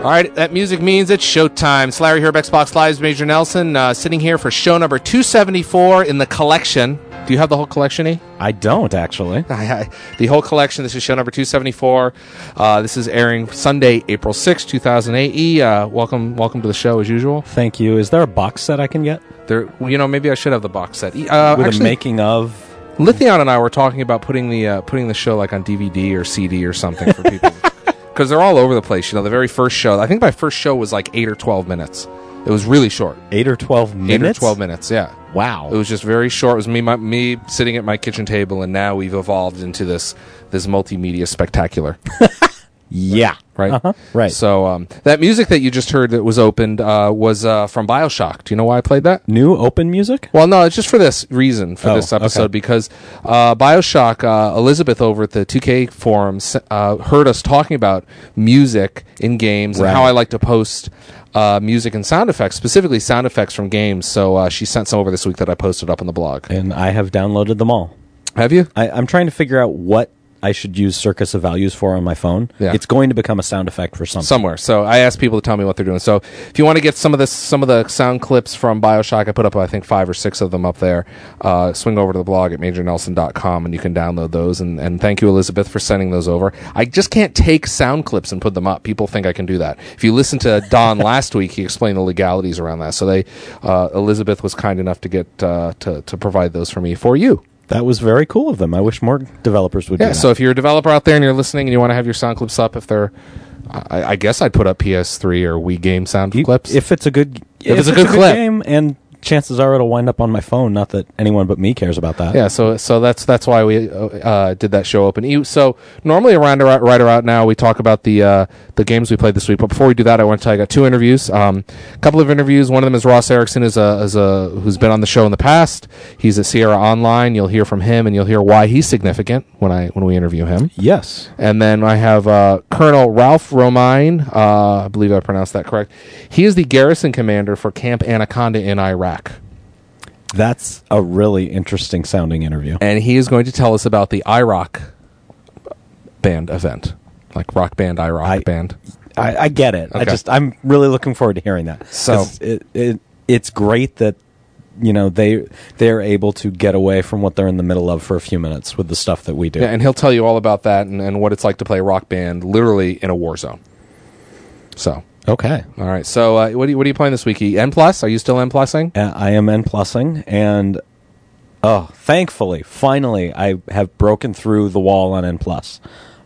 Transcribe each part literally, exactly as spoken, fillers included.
All right, that music means it's showtime. It's Larry here of Xbox Live's Major Nelson, uh, sitting here for show number two seventy-four in the collection. Do you have the whole collection, E? I don't, actually. The whole collection. This is show number two seventy-four. Uh, this is airing Sunday, April sixth, two thousand eight. E, uh, welcome welcome to the show, as usual. Thank you. Is there a box set I can get? There, you know, maybe I should have the box set. E, uh, With actually, a making of... Lithion and I were talking about putting the uh, putting the show like on D V D or C D or something for people. Because they're all over the place. You know, the very first show, I think my first show was like eight or twelve minutes. It was really short. Eight or twelve minutes? Eight or twelve minutes, yeah. Wow. It was just very short. It was me my, me sitting at my kitchen table, and now we've evolved into this this multimedia spectacular. Yeah. Right? Uh-huh. Right. So um, that music that you just heard that was opened uh, was uh, from BioShock. Do you know why I played that? New open music? Well, no, it's just for this reason, for Oh, this episode, okay. because uh, BioShock, uh, Elizabeth over at the two K forums uh, heard us talking about music in games Right. and how I like to post uh, music and sound effects, specifically sound effects from games. So uh, she sent some over this week that I posted up on the blog. And I have downloaded them all. Have you? I, I'm trying to figure out what I should use Circus of Values for on my phone. Yeah. It's going to become a sound effect for something. Somewhere. So I asked people to tell me what they're doing. So if you want to get some of this, some of the sound clips from BioShock, I put up I think five or six of them up there. Uh, swing over to the blog at major nelson dot com and you can download those. And, and thank you, Elizabeth, for sending those over. I just can't take sound clips and put them up. People think I can do that. If you listen to Don last week, he explained the legalities around that. So they, uh, Elizabeth was kind enough to get uh, to to provide those for me for you. That was very cool of them. I wish more developers would Yeah, do that. so if you're a developer out there and you're listening and you want to have your sound clips up, if they're, I, I guess I'd put up P S three or Wii game sound You- clips. If it's a good, If it's a good clip. game, and chances are it'll wind up on my phone. Not that anyone but me cares about that. Yeah, so so that's that's why we uh, uh, did that show open. You- So normally around right, right around now we talk about the uh, the games we played this week. But before we do that, I want to tell you I got two interviews. Um, a couple of interviews. One of them is Ross Erickson, is a is a who's been on the show in the past. He's at Sierra Online. You'll hear from him, and you'll hear why he's significant when I when we interview him. Yes. And then I have uh, Colonel Ralph Romine. Uh, I believe I pronounced that correct. He is the garrison commander for Camp Anaconda in Iraq. That's a really interesting sounding interview. And he is going to tell us about the IROC band event, like rock band, IROC I- band. I, I get it. I Okay. just I'm really looking forward to hearing that. So- 'Cause it, it it's great that you know they they're able to get away from what they're in the middle of for a few minutes with the stuff that we do. Yeah, and he'll tell you all about that and, and what it's like to play a rock band literally in a war zone. So, Okay. all right. So, uh, what, are you, what are you playing this week? E? N plus? Are you still N plusing? Uh, I am N plussing, and oh, thankfully, finally, I have broken through the wall on N plus.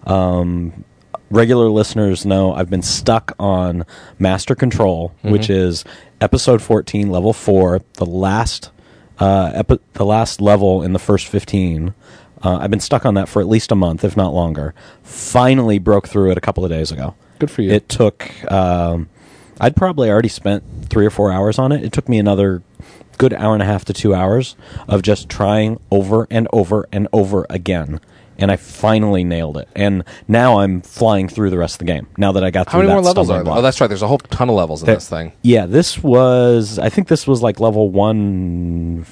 Um, regular listeners know I've been stuck on Master Control, Mm-hmm. which is episode fourteen, level four, the last uh, epi- the last level in the first fifteen. Uh, I've been stuck on that for at least a month, if not longer. Finally broke through it a couple of days ago. Good for you. It took, um, I'd probably already spent three or four hours on it. It took me another good hour and a half to two hours of just trying over and over and over again. And I finally nailed it. And now I'm flying through the rest of the game, now that I got How through many that more levels stumbling are there? block. Oh, that's right. There's a whole ton of levels in There- this thing. Yeah, this was, I think this was like level one,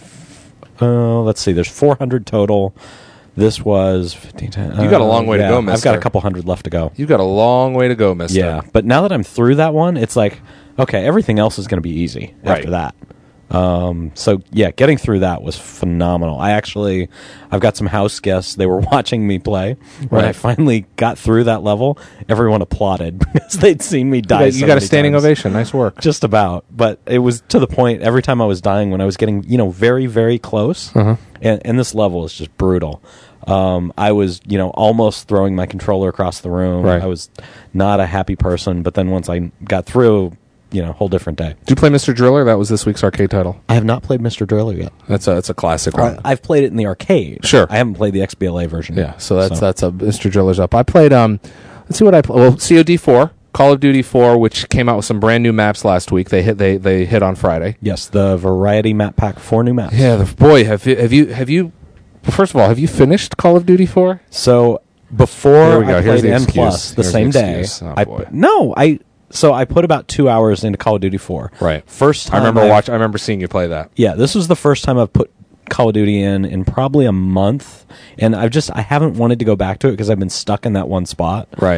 uh, let's see, there's four hundred total. This was fifteen. You got a long way to yeah, go, I've got mister. a couple hundred left to go. You've got a long way to go, mister. Yeah, but now that I'm through that one, it's like, okay, everything else is going to be easy after Right. that. Um, so yeah, getting through that was phenomenal. I actually, I've got some house guests. They were watching me play when I Right. finally got through that level. Everyone applauded because they'd seen me You die. got, so you got a many standing times. ovation. Nice work. Just about, but it was to the point. Every time I was dying, when I was getting, you know, very, very close, Uh-huh. and, and this level is just brutal. Um, I was, you know, almost throwing my controller across the room. Right. I was not a happy person, but then once I got through, you know, whole different day. Did you play Mister Driller? That was this week's arcade title. I have not played Mister Driller yet. That's a, that's a classic one. I've played it in the arcade. Sure. I haven't played the X B L A version. Yeah, yet. so that's that's a Mister Driller's up. I played um, let's see what I played. Well, C O D four, Call of Duty four, which came out with some brand new maps last week. They hit they they hit on Friday. Yes, the Variety Map Pack, four new maps. Yeah, the, boy, have you have you have you? First of all, have you finished Call of Duty four? So before Here we go. I Here's played the N excuse. Plus the Here's same the day, excuse. Oh, I boy. put, no, I so I put about two hours into Call of Duty four. Right. First time I remember I've- watch. I remember seeing you play that. Yeah, this was the first time I've put Call of Duty in in probably a month, and I've just I haven't wanted to go back to it because I've been stuck in that one spot. Right.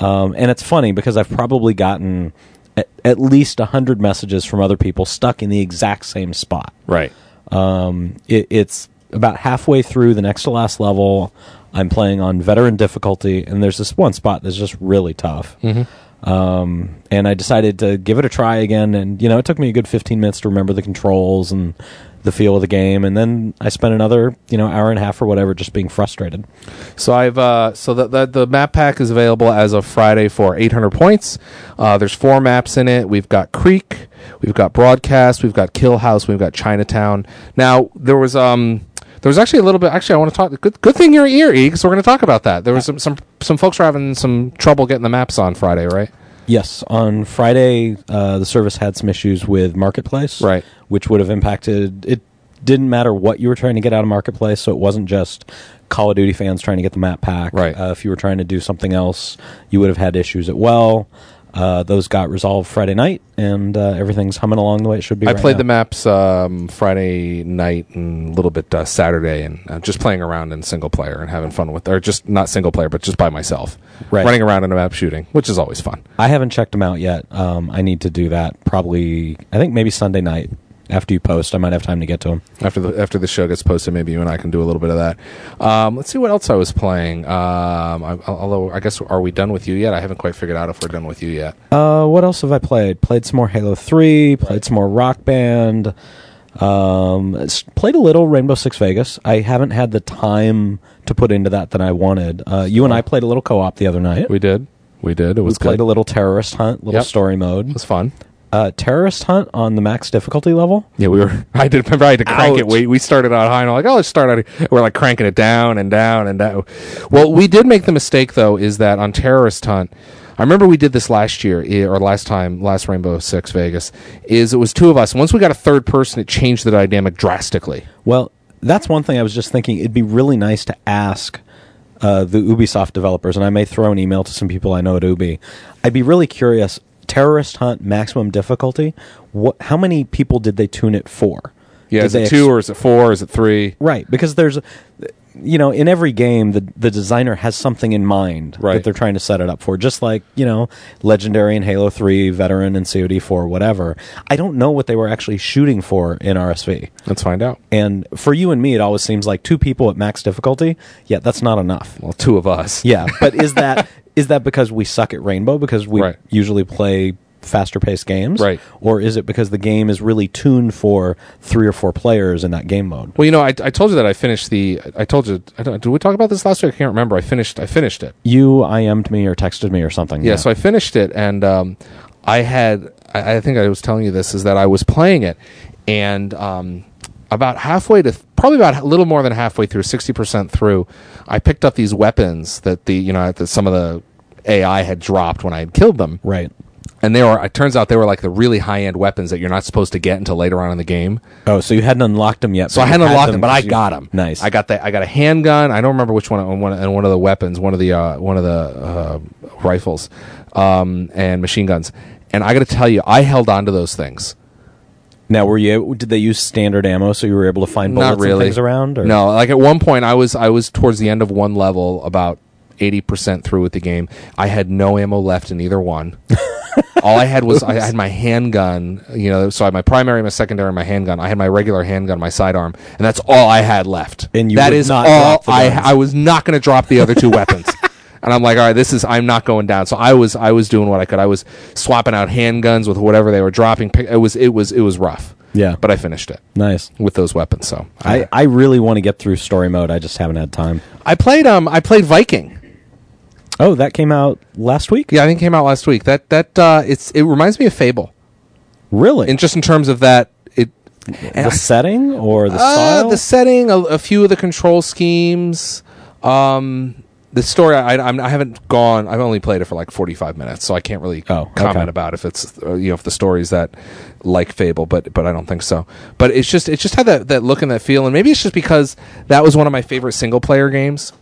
Um, and it's funny because I've probably gotten at, at least a hundred messages from other people stuck in the exact same spot. Right. Um, it, it's about halfway through the next to last level. I'm playing on veteran difficulty, and there's this one spot that's just really tough. Mm-hmm. Um, and I decided to give it a try again, and you know, it took me a good fifteen minutes to remember the controls and the feel of the game, and then I spent another, you know, hour and a half or whatever just being frustrated. So I've uh, so the, the the map pack is available as of Friday for eight hundred points. Uh, there's four maps in it. We've got Creek, we've got Broadcast, we've got Kill House, we've got Chinatown. Now there was um. There was actually a little bit. Actually, I want to talk. Good, good thing you're here, E, because we're going to talk about that. There was some, some some folks were having some trouble getting the maps on Friday, right? Yes, on Friday, uh, the service had some issues with Marketplace, right? Which would have impacted. It didn't matter what you were trying to get out of Marketplace, so it wasn't just Call of Duty fans trying to get the map pack. Right. Uh, if you were trying to do something else, you would have had issues as well. Uh, those got resolved Friday night, and uh, everything's humming along the way it should be. I right played now. the maps um, Friday night and a little bit uh, Saturday, and uh, just playing around in single player and having fun with, or just not single player, but just by myself, Right. running around in a map shooting, which is always fun. I haven't checked them out yet. Um, I need to do that probably, I think maybe Sunday night. After you post, I might have time to get to them. After the after the show gets posted, maybe you and I can do a little bit of that. Um, let's see what else I was playing. Um, I, although I guess, are we done with you yet? I haven't quite figured out if we're done with you yet. Uh, what else have I played? Played some more Halo three. Played Right. some more Rock Band. Um, s- played a little Rainbow Six Vegas. I haven't had the time to put into that that I wanted. Uh, you and I played a little co-op the other night. We did, we did. It We was played good. a little Terrorist Hunt, little Yep. story mode. It was fun. Uh, Terrorist Hunt on the max difficulty level. Yeah, we were. I did remember I had to crank it. Ouch. We we started out high, and I'm like, oh, let's start out. We're like cranking it down and down and down. Well, we did make the mistake though, is that on Terrorist Hunt, I remember we did this last year eh, or last time, last Rainbow Six Vegas. Is it was two of us. Once we got a third person, it changed the dynamic drastically. Well, that's one thing I was just thinking. It'd be really nice to ask uh, the Ubisoft developers, and I may throw an email to some people I know at Ubi. I'd be really curious. Terrorist Hunt maximum difficulty. What? How many people did they tune it for? Yeah, Did is they it ex- two or is it four? Or is it three? Right, because there's, you know, in every game, the the designer has something in mind Right. that they're trying to set it up for. Just like, you know, Legendary in Halo three, Veteran in C O D four, whatever. I don't know what they were actually shooting for in R S V. Let's find out. And for you and me, it always seems like two people at max difficulty. Yeah, that's not enough. Well, two of us. Yeah, but is that is that because we suck at Rainbow because we Right. usually play faster paced games? Right. Or is it because the game is really tuned for three or four players in that game mode? Well, you know, I, I told you that I finished the. I told you. I don't, did we talk about this last week? I can't remember. I finished. I finished it. You I M'd me or texted me or something. Yeah, so I finished it, and um, I had, I, I think I was telling you this, is that I was playing it, and um, about halfway to, probably about a little more than halfway through, sixty percent through, I picked up these weapons that the, you know, that some of the A I had dropped when I had killed them. Right. And they were, it turns out they were like the really high-end weapons that you're not supposed to get until later on in the game. Oh, so you hadn't unlocked them yet. So but I you hadn't had unlocked them, but I because you- got them. Nice. I got the I got a handgun. I don't remember which one. On one and one of the weapons, one of the uh, one of the uh, rifles, um, and machine guns. And I got to tell you, I held on to those things. Now, were you? able- Did they use standard ammo so you were able to find bullets Not really. and things around? Or? No, like at one point, I was I was towards the end of one level, about eighty percent through with the game. I had no ammo left in either one. All I had was I had my handgun, you know, so I had my primary, my secondary, my handgun. I had my regular handgun, my sidearm, and that's all I had left. And you that would is not all drop the I guns. I was not going to drop the other two weapons. And I'm like, all right, this is I'm not going down. So I was I was doing what I could. I was swapping out handguns with whatever they were dropping. It was it was it was rough. Yeah. But I finished it Nice. with those weapons. So I, I really want to get through story mode. I just haven't had time. I played um I played Viking. Oh, that came out last week? Yeah, I think it came out last week. That that uh, it's it reminds me of Fable, Really? and just in terms of that it the setting or the uh, style? the setting, a, a few of the control schemes, um, the story. I I'm, I haven't gone. I've only played it for like forty-five minutes, so I can't really Oh, comment okay. about if it's uh, you know if the story's that like Fable, but but I don't think so. But it's just it just had that that look and that feel, and maybe it's just because that was one of my favorite single player games.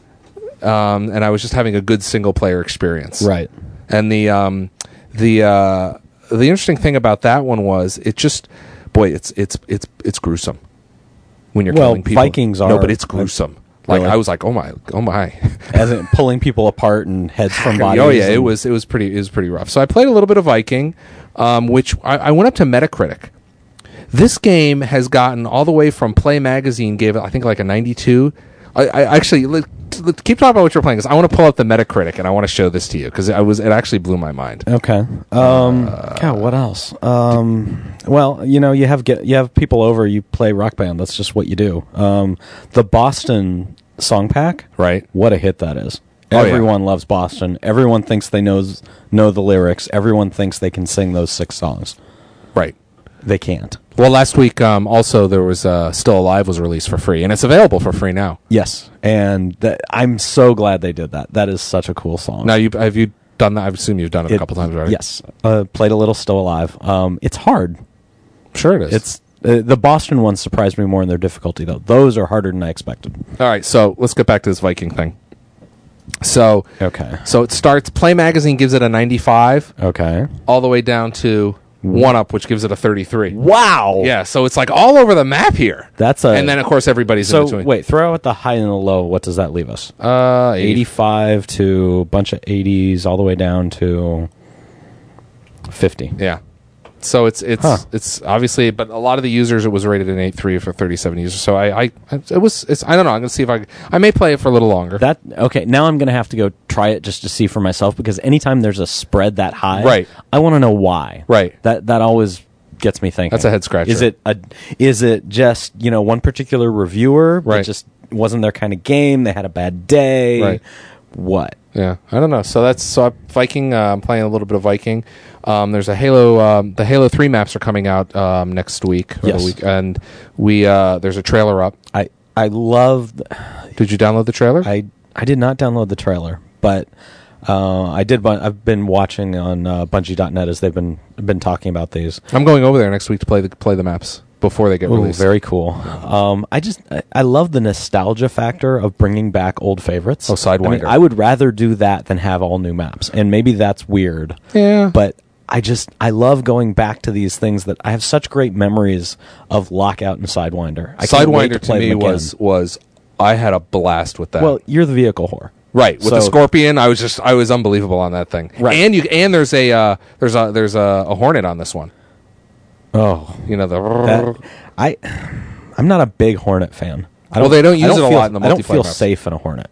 Um, and I was just having a good single player experience. Right. And the um, the uh, the interesting thing about that one was it just boy it's it's it's it's gruesome when you're Well, killing people. Vikings no, are- but it's gruesome. Like Really? I was like, oh my, oh my. As in pulling people apart and heads from bodies. Oh yeah, it and- was it was pretty it was pretty rough. So I played a little bit of Viking, um, which I, I went up to Metacritic. This game has gotten all the way from Play Magazine gave it I think like a ninety-two. I, I actually let, let- keep talking about what you're playing because I want to pull up the Metacritic and I want to show this to you because I was it actually blew my mind. Okay. Um, God, what else? Um, well, you know, you have get you have people over. You play Rock Band. That's just what you do. Um, the Boston song pack, Right. what a hit that is. Oh, yeah. Everyone loves Boston. Everyone thinks they knows know the lyrics. Everyone thinks they can sing those six songs. Right. They can't. Well, last week um, also there was uh, Still Alive was released for free and it's available for free now. Yes, and that, I'm so glad they did that. That is such a cool song. Now you have you done that? I assume you've done it, a It- couple times already. Yes, uh, played a little Still Alive. Um, it's hard. Sure it is. It's uh, the Boston ones surprised me more in their difficulty though. Those are harder than I expected. All right, so let's get back to this Viking thing. So Okay. so it starts. Play Magazine gives it a ninety-five, Okay. all the way down to One Up, which gives it a thirty-three. Wow. Yeah, so it's like all over the map here. That's a. and then of course everybody's in so between. wait, throw out the high and the low. What does that leave us? uh, eighty. eighty-five to a bunch of eighties, all the way down to fifty. Yeah. So it's it's Huh. it's obviously, but a lot of the users it was rated an eight point three for thirty-seven users. So I, I it was it's I don't know. I'm gonna see if I I may play it for a little longer. That okay? Now I'm gonna have to go try it just to see for myself because anytime there's a spread that high, Right. I want to know why. Right. That that always gets me thinking. That's a head scratcher. Is it a? Is it just you know one particular reviewer? Right. That just wasn't their kind of game. They had a bad day. Right. What? Yeah, I don't know. So that's so I, Viking. Uh, I'm playing a little bit of Viking. Um, there's a Halo. Um, the Halo three maps are coming out um, next week. Or Yes. the week, and we uh, there's a trailer up. I I love. th- Did you download the trailer? I I did not download the trailer, but uh, I did. bu- I've been watching on uh, Bungie dot net as they've been been talking about these. I'm going over there next week to play the play the maps before they get Ooh, released. very cool. Um, I just I, I love the nostalgia factor of bringing back old favorites. Oh, Sidewinder. I mean, I would rather do that than have all new maps, and maybe that's weird. Yeah. But I just I love going back to these things that I have such great memories of Lockout and Sidewinder. I can't wait Sidewinder to, play me them again. was was I had a blast with that. well, you're the vehicle whore. right with the so- Scorpion, I was just I was unbelievable on that thing. Right. And you and there's a uh, there's a there's a, a Hornet on this one. Oh, You know the that, I I'm not a big Hornet fan. I Well, they don't I use it a feel- lot in the I don't multiplayer feel maps. safe in a Hornet.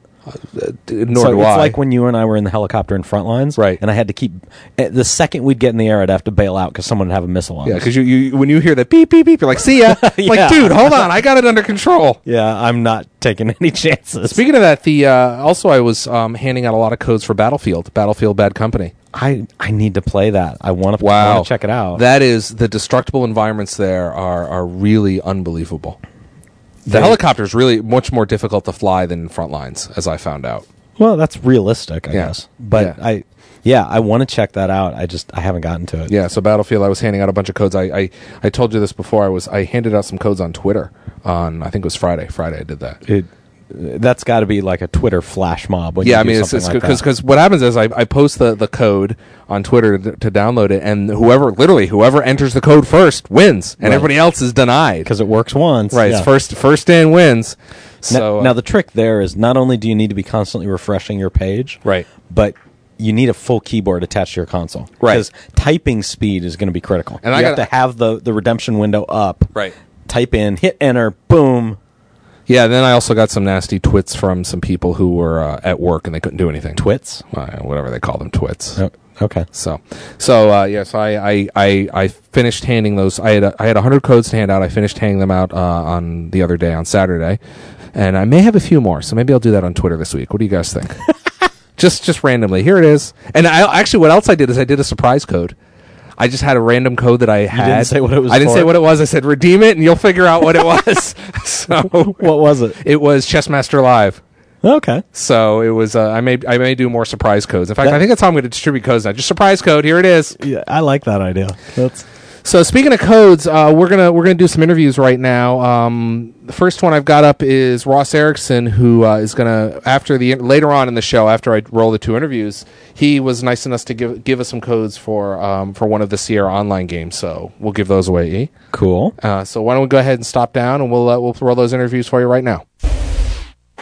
nor so do it's I. like when you and I were in the helicopter in front lines, Right. And I had to keep eh, the second we'd get in the air, I'd have to bail out because someone would have a missile on. Yeah, us. because you, you when you hear that beep beep beep, you're like, see ya. Yeah. Like, dude, hold on, I got it under control. yeah, I'm not taking any chances. Speaking of that, the uh, also I was um, handing out a lot of codes for Battlefield, Battlefield Bad Company. I I need to play that. I want to. Wow, I want to check it out. That is the destructible environments there are are really unbelievable. The They- helicopter is really much more difficult to fly than in front lines, as I found out. well, that's realistic, I Yeah. guess. But Yeah. I, yeah, I want to check that out. I just I haven't gotten to it. Yeah, so Battlefield, I was handing out a bunch of codes. I, I, I told you this before. I was I handed out some codes on Twitter on I think it was Friday. Friday I did that. It, that's got to be like a Twitter flash mob. When Yeah, you I do mean, it's something because like that. because what happens is I, I post the, the code on Twitter to, to download it, and whoever literally whoever enters the code first wins, and Right. everybody else is denied. because it works once. Right, yeah. it's first first in wins. Now, So uh, now the trick there is not only do you need to be constantly refreshing your page, Right. but you need a full keyboard attached to your console. Right. Because typing speed is going to be critical. And you I have gotta- to have the, the redemption window up. Right. Type in, hit enter, boom. yeah, then I also got some nasty twits from some people who were uh, at work and they couldn't do anything. Twits. Uh, whatever they call them, twits. Oh, okay. So, so uh, yeah, so I, I, I, I finished handing those. I had a, I had a hundred codes to hand out. I finished handing them out uh, on the other day on Saturday, and I may have a few more. So maybe I'll do that on Twitter this week. What do you guys think? just, just randomly. Here it is. And I actually, what else I did is I did a surprise code. I just had a random code that I had. didn't say what it was I didn't for? say what it was. I said redeem it, and you'll figure out what it was. so What was it? it was Chessmaster Live. Okay. So it was. Uh, I may I may do more surprise codes. In fact, That- I think that's how I'm going to distribute codes now. Just surprise code. Here it is. Yeah, I like that idea. That's So speaking of codes, uh, we're gonna we're gonna do some interviews right now. Um, the first one I've got up is Ross Erickson, who uh, is gonna after the later on in the show, after I roll the two interviews, he was nice enough to give give us some codes for um, for one of the Sierra Online games. So we'll give those away. E. cool. Uh, so why don't we go ahead and stop down and we'll uh, we'll roll those interviews for you right now.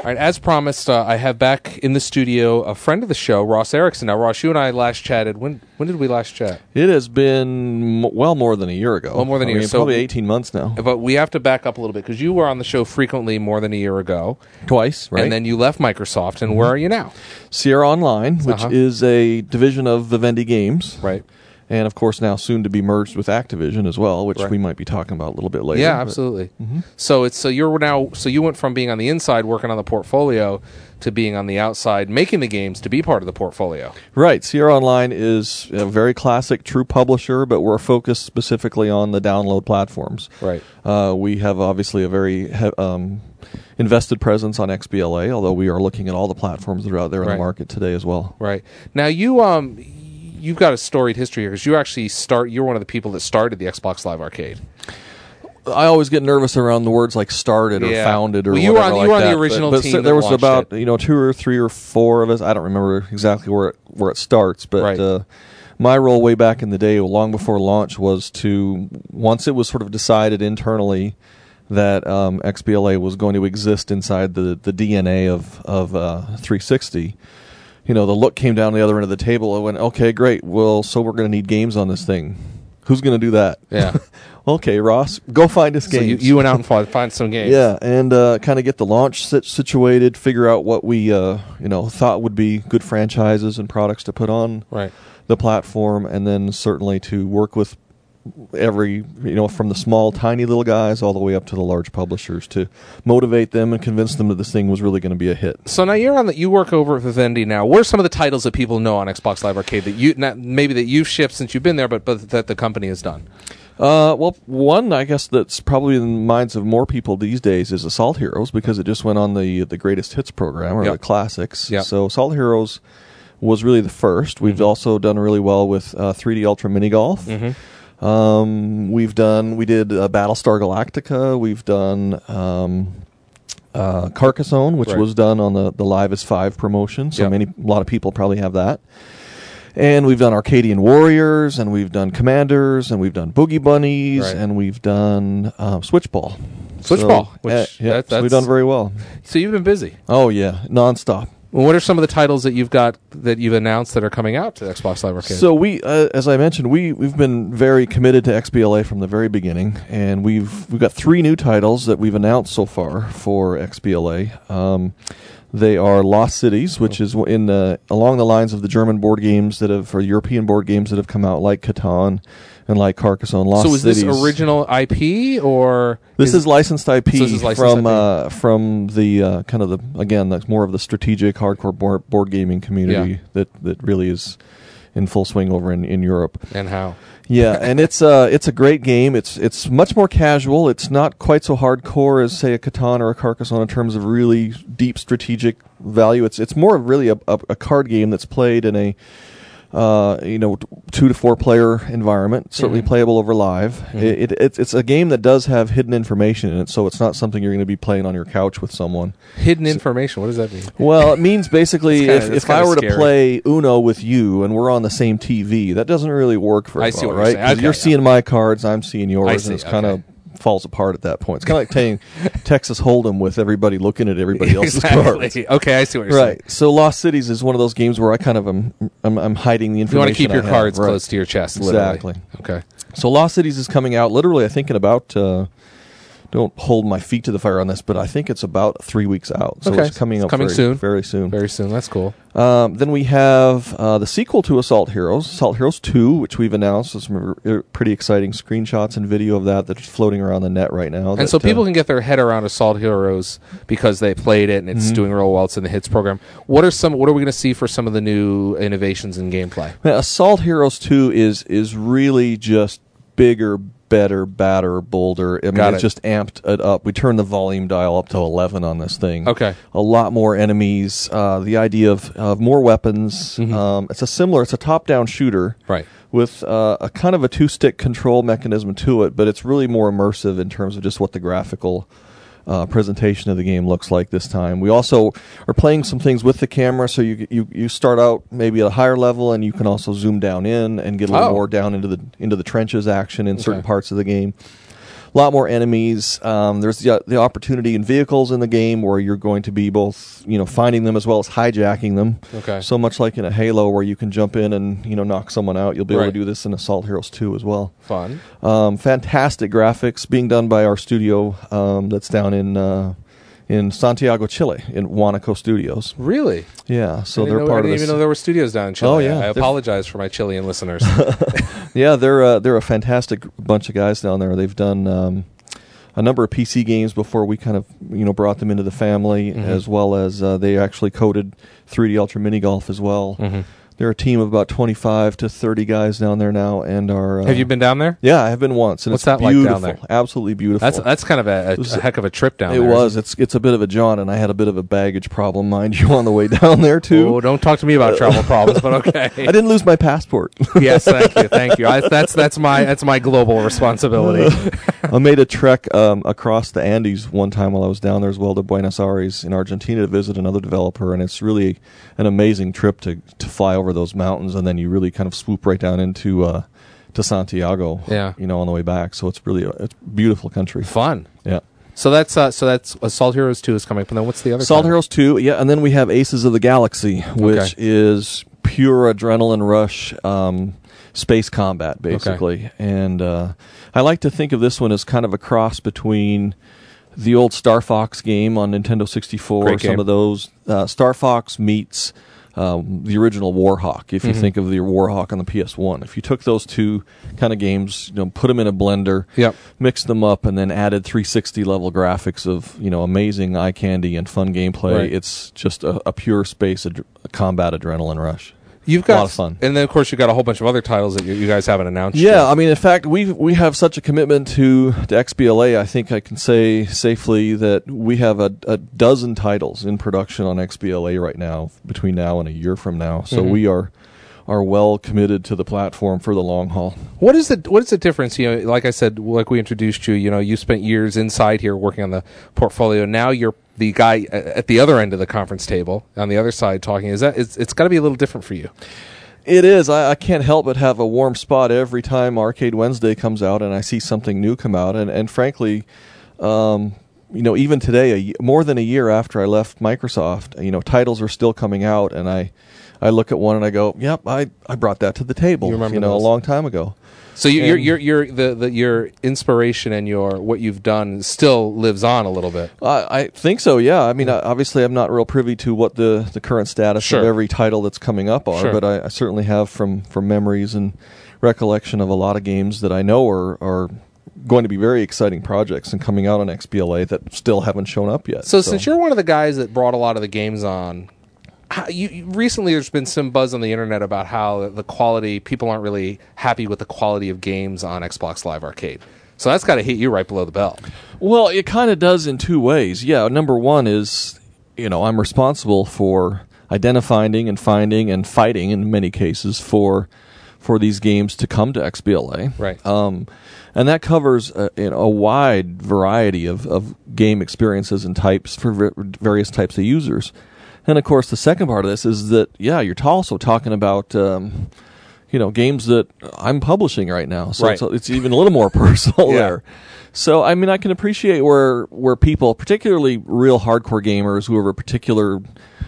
All right, as promised, uh, I have back in the studio a friend of the show, Ross Erickson. Now, Ross, you and I last chatted. When when did we last chat? It has been m- well more than a year ago. Well, more than a I year. mean, So probably we- eighteen months now. But we have to back up a little bit because you were on the show frequently more than a year ago. Twice, right? And then you left Microsoft, and where are you now? Sierra Online, which Uh-huh. is a division of Vivendi Games. Right. And, of course, now soon to be merged with Activision as well, which Right. we might be talking about a little bit later. Yeah, but- absolutely. So it's so you're now so you went from being on the inside working on the portfolio to being on the outside making the games to be part of the portfolio. Right. Sierra Online is a very classic, true publisher, but we're focused specifically on the download platforms. Right. Uh, we have obviously a very he- um, invested presence on X B L A, although we are looking at all the platforms that are out there in Right. the market today as well. Right. Now you um you've got a storied history here because you actually start you're one of the people that started the Xbox Live Arcade. I always get nervous around the words like started or Yeah. founded or Well, you were whatever on- like you were on the that. original but, but team so that there was launched about it. you know two or three or four of us. I don't remember exactly where it, where it starts, but Right. uh, my role way back in the day, long before launch, was to once it was sort of decided internally that um, X B L A was going to exist inside the the D N A of of uh, three sixty. You know, the look came down the other end of the table and went, okay, great. Well, so we're going to need games on this thing. Who's going to do that? Yeah. Okay, Ross, go find us So games. you, you went out and find, find some games. Yeah, and uh, kind of get the launch sit- situated, figure out what we uh, you know thought would be good franchises and products to put on Right. the platform, and then certainly to work with every you know from the small tiny little guys all the way up to the large publishers to motivate them and convince them that this thing was really going to be a hit. So now you're on the you work over at Vivendi now. What are some of the titles that people know on Xbox Live Arcade that you not, maybe that you've shipped since you've been there, but but that the company has done? Uh, well, one I guess that's probably in the minds of more people these days is Assault Heroes because it just went on the the greatest hits program or Yep. the classics. Yep. So Assault Heroes was really the first. We've also done really well with uh, three D Ultra Mini Golf. Mm-hmm. Um, we've done we did uh, Battlestar Galactica. We've done um, uh, Carcassonne, which Right. was done on the the Live is Five promotion. So Yep. many a lot of people probably have that. And we've done Arcadian Warriors, and we've done Commanders, and we've done Boogie Bunnies, Right. and we've done um, Switchball. Switchball, So, which- uh, yeah, that- so we've that's- done very well. So you've been busy. Oh yeah, nonstop. Well, what are some of the titles that you've got that you've announced that are coming out to Xbox Live Arcade? So we, uh, as I mentioned, we we've been very committed to X B L A from the very beginning, and we've we've got three new titles that we've announced so far for X B L A. Um, they are Lost Cities, which is in the along the lines of the German board games that have or European board games that have come out, like Catan and like Carcassonne. Lost so is Cities. this original I P or This is, licensed I P So this is licensed from I P. Uh, from the uh, kind of the again that's more of the strategic hardcore board, board gaming community Yeah. that, that really is in full swing over in, in Europe. and how? Yeah, and it's uh it's a great game. It's it's much more casual. It's not quite so hardcore as say a Catan or a Carcassonne in terms of really deep strategic value. It's it's more of really a, a, a card game that's played in a uh, you know, two to four player environment, certainly Mhm. playable over live. Mhm. It, it, it's it's a game that does have hidden information in it, so it's not something you're going to be playing on your couch with someone. Hidden information. What does that mean? Well, it means basically It's kinda- if, it's if I kinda were scary. to play Uno with you and we're on the same T V, that doesn't really work very I see well, what you're right? saying. 'Cause Okay, you're yeah. seeing my cards, I'm seeing yours, I and see, it's kind of okay. falls apart at that point. It's kind of like playing Texas Hold'em with everybody looking at everybody else's cards. Exactly. Okay, I see what you're Right. saying. So Lost Cities is one of those games where I kind of am I'm, I'm hiding the You information. want to keep I your have. cards Right. close to your chest. Literally. Exactly. Okay. So Lost Cities is coming out literally, I think, in about, uh, don't hold my feet to the fire on this, but I think it's about three weeks out. So Okay. it's coming It's up coming very, soon. very soon. Very soon. That's cool. Um, then we have uh, the sequel to Assault Heroes, Assault Heroes two, which we've announced. There's some r- pretty exciting screenshots and video of that that's floating around the net right now. And that, so people uh, can get their head around Assault Heroes because they played it and it's Mhm. doing real well. It's in the hits program. What are some? What are we going to see for some of the new innovations in gameplay? Man, Assault Heroes two is is really just bigger, better, badder, bolder. I mean, Got it's it. just amped it up. We turned the volume dial up to eleven on this thing. Okay. A lot more enemies. Uh, the idea of, of more weapons. Mhm. Um, it's a similar. It's a top-down shooter. Right. With uh, a kind of a two-stick control mechanism to it, but it's really more immersive in terms of just what the graphical uh, presentation of the game looks like this time. We also are playing some things with the camera, so you you you start out maybe at a higher level, and you can also zoom down in and get a little Oh. more down into the into the trenches action in certain Okay. parts of the game. a lot more enemies. Um, there's the, the opportunity in vehicles in the game where you're going to be both, you know, finding them as well as hijacking them. Okay. So much like in a Halo where you can jump in and, you know, knock someone out. You'll be Right. able to do this in Assault Heroes two as well. Fun. Um, fantastic graphics being done by our studio um, that's down in uh, in Santiago, Chile, in Wanaco Studios. Really? Yeah, so I didn't they're know- part I of didn't this. even know there were studios down in Chile. Oh, yeah. I They're- apologize for my Chilean listeners. Yeah, they're uh, they're a fantastic bunch of guys down there. They've done um, a number of P C games before we kind of you know brought them into the family, Mhm. as well as uh, they actually coded three D Ultra Mini Golf as well. Mhm. They're a team of about twenty-five to thirty guys down there now, and are. Uh, Have you been down there? Yeah, I have been once, and What's it's that like down beautiful, there? absolutely beautiful. That's that's kind of a, a, was- a heck of a trip down it there. was. It's it's a bit of a jaunt, and I had a bit of a baggage problem, mind you, on the way down there too. Oh, don't talk to me about travel problems, but okay. I didn't lose my passport. Yes, thank you, thank you. I, that's that's my that's my global responsibility. I made a trek um, across the Andes one time while I was down there as well to Buenos Aires in Argentina to visit another developer, and it's really an amazing trip to to fly over those mountains, and then you really kind of swoop right down into uh, to Santiago. Yeah. you know, on the way back. So it's really a, it's a beautiful country. Fun. Yeah. So that's uh, so that's Assault Heroes two is coming up, and then what's the other? Assault title? Heroes two, yeah, and then we have Aces of the Galaxy, which Okay. is pure adrenaline rush um, space combat, basically. And uh, I like to think of this one as kind of a cross between the old Star Fox game on Nintendo sixty-four, Great some game. of those. Uh, Star Fox meets um, the original Warhawk, if you Mhm. think of the Warhawk on the P S one. If you took those two kind of games, you know, put them in a blender, Yep. mixed them up, and then added three sixty level graphics of you know amazing eye candy and fun gameplay. Right. It's just a, a pure space ad- combat adrenaline rush. You've got A lot of fun. and then of course you've got a whole bunch of other titles that you, you guys haven't announced. Yeah, yet. I mean, in fact, we we have such a commitment to, to X B L A. I think I can say safely that we have a, a dozen titles in production on X B L A right now, between now and a year from now. So Mhm. we are are well committed to the platform for the long haul. What is the what is the difference? You know, like I said, like we introduced you. You know, you spent years inside here working on the portfolio. Now you're the guy a- at the other end of the conference table, on the other side, talking. Is that it's, it's got to be a little different for you? It is. I, I can't help but have a warm spot every time Arcade Wednesday comes out and I see something new come out. And, and frankly, um, you know, even today, a, y- more than a year after I left Microsoft, you know, titles are still coming out, and I, I look at one and I go, "Yep, I, I brought that to the table." You remember know, those. a long time ago. So you, you're And- you're you're the, the your inspiration and your what you've done still lives on a little bit. I, I think so. Yeah. I mean, I, obviously, I'm not real privy to what the, the current status Sure. of every title that's coming up are, Sure. but I, I certainly have from, from memories and recollection of a lot of games that I know are are going to be very exciting projects and coming out on X B L A that still haven't shown up yet. So, since you're one of the guys that brought a lot of the games on, how, you, you recently there's been some buzz on the internet about how the quality people aren't really happy with the quality of games on Xbox Live Arcade. So that's got to hit you right below the belt. Well, it kind of does in two ways. Yeah, number one is, you know, I'm responsible for identifying and finding and fighting in many cases for for these games to come to X B L A. Right. Um, and that covers a, you know, a wide variety of, of game experiences and types for ver- various types of users. And of course, the second part of this is that, yeah, you're also talking about, um, you know, games that I'm publishing right now. So Right. it's, it's even a little more personal Yeah. there. So, I mean, I can appreciate where where people, particularly real hardcore gamers who have a particular,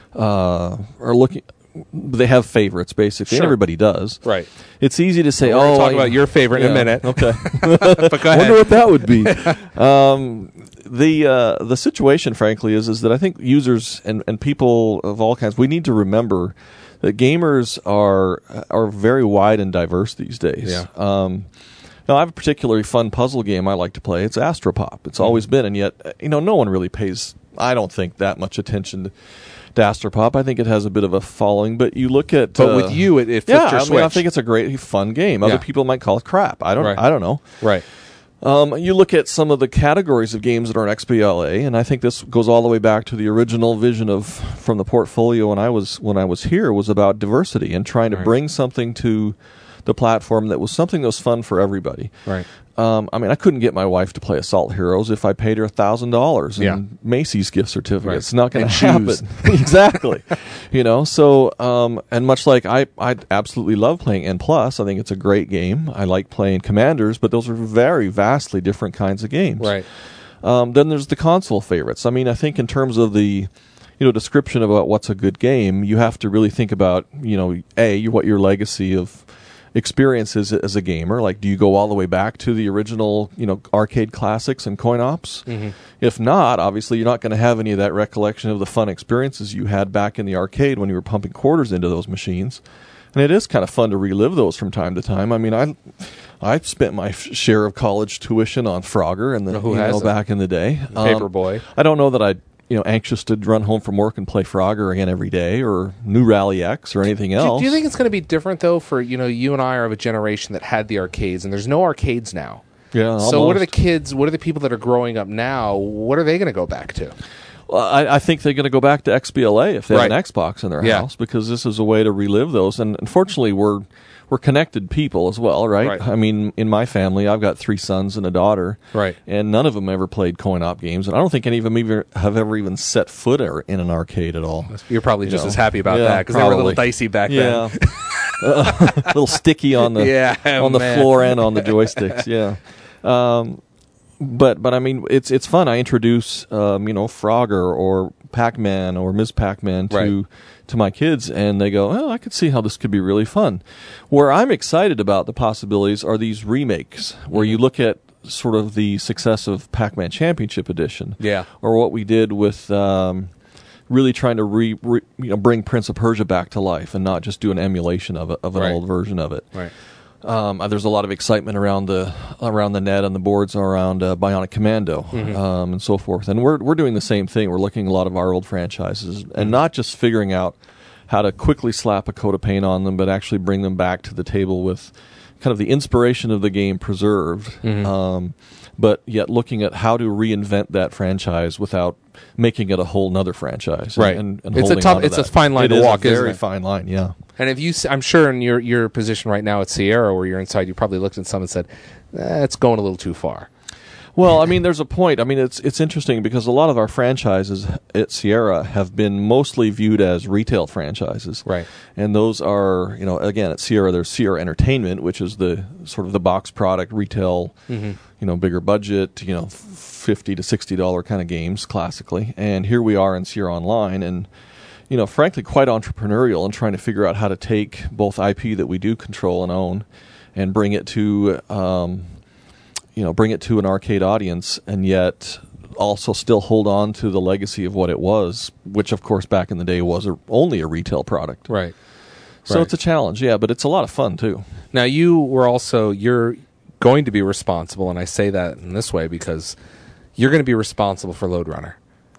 uh, are looking, they have favorites, basically. Sure. And everybody does. Right. It's easy to say, We're oh, going to talk I- about your favorite in a yeah, minute. Okay. But go I ahead. wonder what that would be. um, the uh, the situation, frankly, is is that I think users and, and people of all kinds, we need to remember that gamers are are very wide and diverse these days. Yeah. Um, now, I have a particularly fun puzzle game I like to play. It's Astropop. It's always been, and yet, uh, you know, no one really pays, I don't think, that much attention to, to Astropop. I think it has a bit of a following, but you look at... But uh, with you, it, it flipped yeah, your I, switch. mean, I think it's a great, fun game. Other Yeah. people might call it crap. I don't. Right. I don't know. right. Um, you look at some of the categories of games that are in X B L A, and I think this goes all the way back to the original vision of from the portfolio when I was when I was here was about diversity and trying to Right. bring something to the platform that was something that was fun for everybody. Right. Um, I mean, I couldn't get my wife to play Assault Heroes if I paid her a thousand dollars in Yeah. Macy's gift certificate. Right. It's not going And to happen. shoes. Exactly. You know, so um, and much like I, I absolutely love playing N Plus. I think it's a great game. I like playing Commanders, but those are very vastly different kinds of games. Right. Um, then there's the console favorites. I mean, I think in terms of the you know description about what's a good game, you have to really think about you know a what your legacy of experiences as a gamer. Like, do you go all the way back to the original, you know, arcade classics and coin ops? Mm-hmm. If not, obviously you're not going to have any of that recollection of the fun experiences you had back in the arcade when you were pumping quarters into those machines. And it is kind of fun to relive those from time to time. I mean, I I spent my f- share of college tuition on Frogger and the Who you know, hasn't? back in the day. Um, Paperboy. I don't know that I'd you know anxious to run home from work and play Frogger again every day or New Rally X or anything Do, else. do you think it's going to be different though? For you know, you and I are of a generation that had the arcades, and there's no arcades now. Yeah. So what are the almost. kids? What are the people that are growing up now? What are they going to go back to? Well, I, I think they're going to go back to X B L A if they Right. have an Xbox in their Yeah. house, because this is a way to relive those. And unfortunately, we're we're connected people as well, right? Right. I mean, in my family, I've got three sons and a daughter, Right. and none of them ever played coin-op games, and I don't think any of them even have ever even set foot er- in an arcade at all. You're probably You just know. as happy about Yeah, that because they were a little probably. dicey back Yeah, then. Uh, a little sticky on the Yeah, on the man. floor and on the joysticks. Yeah. Um, But but I mean it's it's fun. I introduce um, you know Frogger or Pac-Man or Miz Pac-Man to Right. to my kids, and they go, oh, I could see how this could be really fun. Where I'm excited about the possibilities are these remakes, where you look at sort of the success of Pac-Man Championship Edition, Yeah. or what we did with. Um, Really trying to re, re, you know, bring Prince of Persia back to life, and not just do an emulation of it, of an Right. old version of it. Right. Um, uh, there's a lot of excitement around the around the net and the boards around uh, Bionic Commando Mm-hmm. um, and so forth. And we're we're doing the same thing. We're looking at a lot of our old franchises Mm-hmm. and not just figuring out how to quickly slap a coat of paint on them, but actually bring them back to the table with kind of the inspiration of the game preserved. Mm-hmm. Um, but yet looking at how to reinvent that franchise without making it a whole nother franchise. Right. And, and It's a holding tough- on to it's a that. fine line It to is walk, a isn't very it? fine line, yeah. And if you, s- I'm sure in your your position right now at Sierra, where you're inside, you probably looked at some and said, eh, "It's going a little too far." Well, I mean, there's a point. I mean, it's it's interesting because a lot of our franchises at Sierra have been mostly viewed as retail franchises, Right. And those are, you know, again at Sierra, there's Sierra Entertainment, which is the sort of the box product retail, Mm-hmm. you know, bigger budget, you know, fifty to sixty dollar kind of games classically, and here we are in Sierra Online, and you know, frankly, quite entrepreneurial and trying to figure out how to take both I P that we do control and own, and bring it to. Um, you know, bring it to an arcade audience, and yet also still hold on to the legacy of what it was, which, of course, back in the day was a, only a retail product. Right. So Right. it's a challenge, yeah, but it's a lot of fun, too. Now you were also you're going to be responsible, and I say that in this way because you're going to be responsible for Load Runner.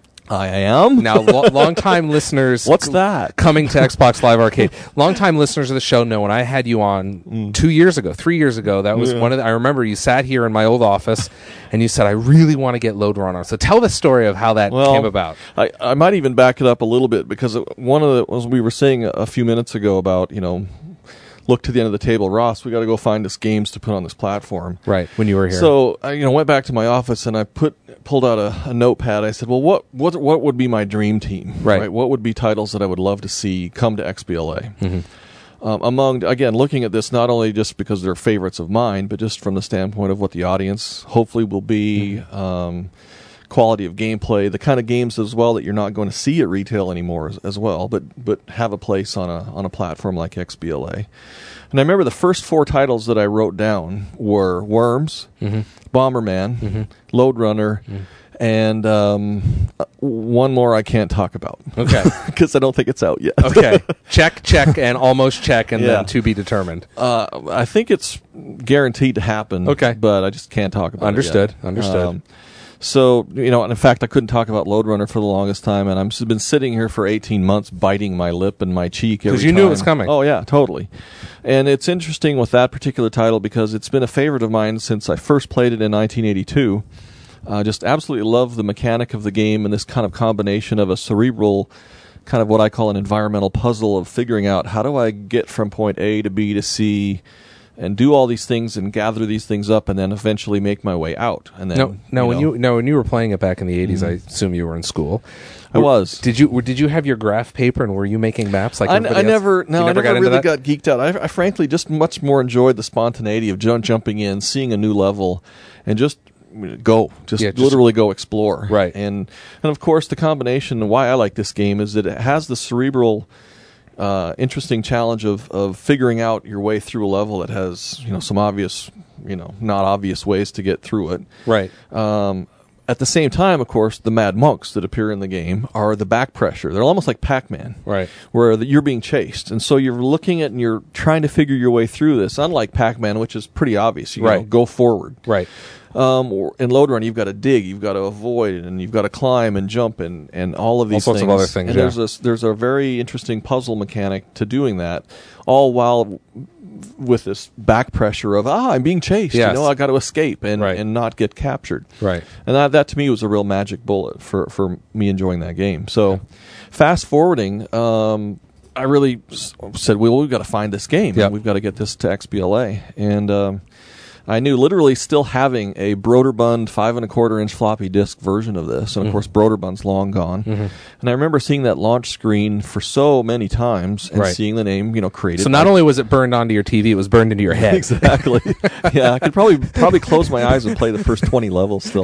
I am? Now, lo- longtime listeners, What's that? coming to Xbox Live Arcade? Longtime listeners of the show know when I had you on two years ago, three years ago. That was Yeah. one of the, I remember you sat here in my old office, and you said, "I really want to get Load Runner." So tell the story of how that Well, came about. I, I might even back it up a little bit, because it- one of the, as we were saying a few minutes ago about, you know, look to the end of the table, Ross, we got to go find us games to put on this platform. Right when you were here. So I, you know, went back to my office and I put pulled out a, a notepad. I said, "Well, what what what would be my dream team? Right. What would be titles that I would love to see come to X B L A?" Um, among again, looking at this not only just because they're favorites of mine, but just from the standpoint of what the audience hopefully will be, um, quality of gameplay, the kind of games as well that you're not going to see at retail anymore as, as well, but but have a place on a on a platform like X B L A. And I remember the first four titles that I wrote down were Worms, Bomberman, Load Runner, and um, uh, one more I can't talk about. Okay. Because I don't think it's out yet. Okay. Check, check, and almost check, and Yeah. then to be determined. Uh, I think it's guaranteed to happen. Okay. But I just can't talk about Understood, it yet. understood. Um, so, you know, and in fact, I couldn't talk about Load Runner for the longest time, and I've just been sitting here for eighteen months biting my lip and my cheek every 'Cause you knew it time. was coming. Oh, yeah, totally. And it's interesting with that particular title because it's been a favorite of mine since I first played it in nineteen eighty-two. I uh, just absolutely love the mechanic of the game and this kind of combination of a cerebral, kind of what I call an environmental puzzle of figuring out how do I get from point A to B to C and do all these things and gather these things up, and then eventually make my way out. And then No, no. you When know, you no when you were playing it back in the eighties, I assume you were in school. I was. Did you did you have your graph paper and were you making maps like I, everybody I else? never, no, You I never got into really that? got geeked out. I, I frankly just much more enjoyed the spontaneity of jump, jumping in, seeing a new level, and just go, just, Yeah, just- literally go explore. Right. And and of course, the combination. Why I like this game is that it has the cerebral, uh, interesting challenge of of figuring out your way through a level that has you know some obvious, you know, not obvious ways to get through it. Right. Um, at the same time, of course, the mad monks that appear in the game are the back pressure. They're almost like Pac-Man, Right. where the, you're being chased, and so you're looking at and you're trying to figure your way through this. Unlike Pac-Man, which is pretty obvious, you know, Right. go forward. Right. Um, or in Load Run, you've got to dig, you've got to avoid, and you've got to climb and jump, and, and all of these sorts of things. other things, And yeah. there's a there's a very interesting puzzle mechanic to doing that, all while with this back pressure of ah, I'm being chased. Yes. You know, I got to escape and Right. and not get captured. Right. And that, that to me was a real magic bullet for, for me enjoying that game. So, fast forwarding, um, I really s- said, well, we've got to find this game. Yep. And we've got to get this to X B L A. And um, I knew literally still having a Broderbund five and a quarter inch floppy disk version of this. And of course, Broderbund's long gone. Mm-hmm. And I remember seeing that launch screen for so many times and Right. seeing the name, you know, created. So not by- only was it burned onto your T V, it was burned into your head. Exactly. Yeah, I could probably probably close my eyes and play the first twenty levels still.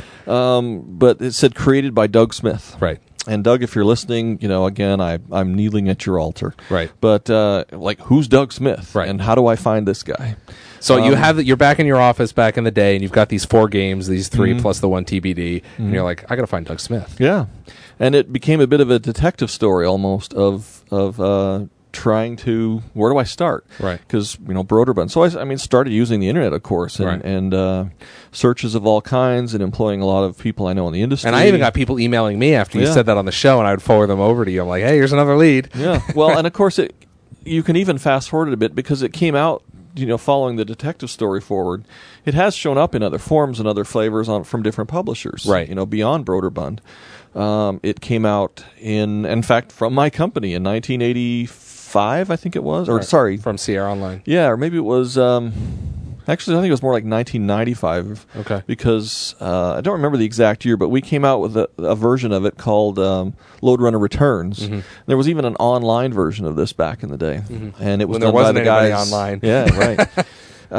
Um, but it said created by Doug Smith. Right. And Doug, if you're listening, you know, again, I, I'm kneeling at your altar. Right. But uh, like, who's Doug Smith? Right. And how do I find this guy? So you Um, have you're back in your office back in the day, and you've got these four games, these 3 Mhm. plus the one T B D, and you're like, I got to find Doug Smith. Yeah, and it became a bit of a detective story almost of of uh, trying to where do I start? Right. Because you know Broderbund. So I, I mean, started using the internet, of course, and, Right. and uh, searches of all kinds, and employing a lot of people I know in the industry. And I even got people emailing me after you Yeah. said that on the show, and I would forward them over to you. I'm like, hey, here's another lead. Yeah. Well, and of course, it you can even fast forward it a bit because it came out, you know, following the detective story forward. It has shown up in other forms and other flavors on from different publishers. Right. You know, beyond Broderbund. Um, it came out in, in fact, from my company in nineteen eighty-five, I think it was, or Right. sorry, From Sierra Online. yeah, or maybe it was. Um, actually, I think it was more like nineteen ninety-five. Okay. Because uh, I don't remember the exact year, but we came out with a, a version of it called um, Load Runner Returns. Mhm. There was even an online version of this back in the day, Mhm. and it was When there done wasn't by the anybody guys online. Yeah, right.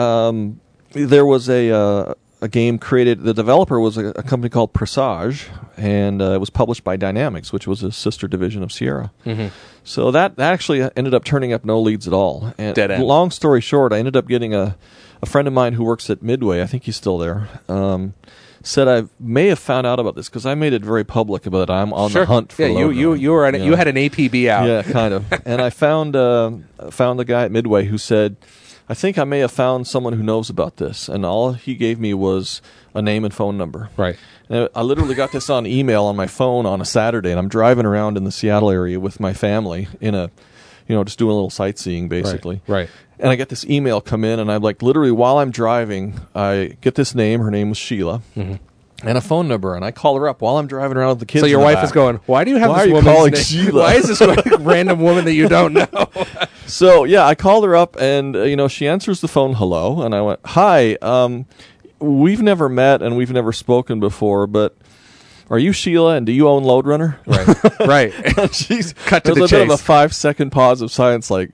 um, there was a uh, a game created. The developer was a, a company called Presage, and uh, it was published by Dynamics, which was a sister division of Sierra. Mm-hmm. So that, that actually ended up turning up no leads at all. And Dead end. Long story short, I ended up getting a, a friend of mine who works at Midway, I think he's still there, um, said I may have found out about this because I made it very public about it. I'm on Sure. the hunt for yeah, you Load you Runner. you were an, Yeah. you had an A P B out. Yeah, kind of. And I found uh, found the guy at Midway who said, I think I may have found someone who knows about this. And all he gave me was a name and phone number. Right. And I literally got this on email on my phone on a Saturday, and I'm driving around in the Seattle area with my family in a, you know, just doing a little sightseeing basically. Right. Right. And I get this email come in, and I'm like, literally while I'm driving, I get this name. Her name was Sheila. Mm-hmm. And a phone number, and I call her up while I'm driving around with the kids. So your in the wife back. is going, why do you have Why this are you woman's calling name? Sheila? Why is this random woman that you don't know? So yeah, I called her up, and uh, you know, she answers the phone, hello, and I went, hi, um, we've never met and we've never spoken before, but are you Sheila, and do you own Load Runner? Right. Right. And she's Cut to there's the a bit of a chase. five second pause of silence, like,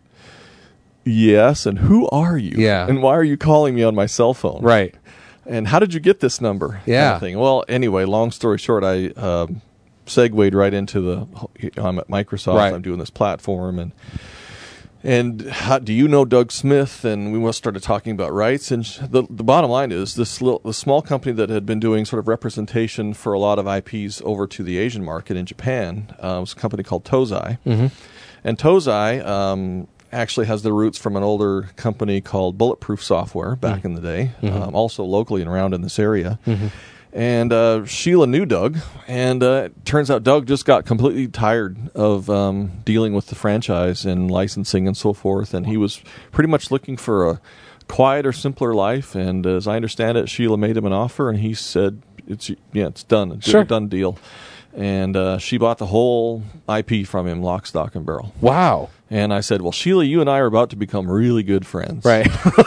yes, and who are you? Yeah. And why are you calling me on my cell phone? Right. And how did you get this number? Yeah. Kind of thing. Well, anyway, long story short, I um, segued right into the. I'm at Microsoft. Right. I'm doing this platform, and and how, do you know Doug Smith? And we started talking about rights. And sh- the the bottom line is this: little, the small company that had been doing sort of representation for a lot of I Ps over to the Asian market in Japan uh, was a company called Tozai, Mm-hmm. and Tozai. Um, actually has their roots from an older company called Bulletproof Software back Mm. in the day, Mhm. um, also locally and around in this area. Mm-hmm. And uh, Sheila knew Doug, and uh, it turns out Doug just got completely tired of um, dealing with the franchise and licensing and so forth, and he was pretty much looking for a quieter, simpler life. And as I understand it, Sheila made him an offer, and he said, "It's yeah, it's done, it's Sure. a done deal." And uh, she bought the whole I P from him, lock, stock, and barrel. Wow. And I said, well, Sheila, you and I are about to become really good friends. Right.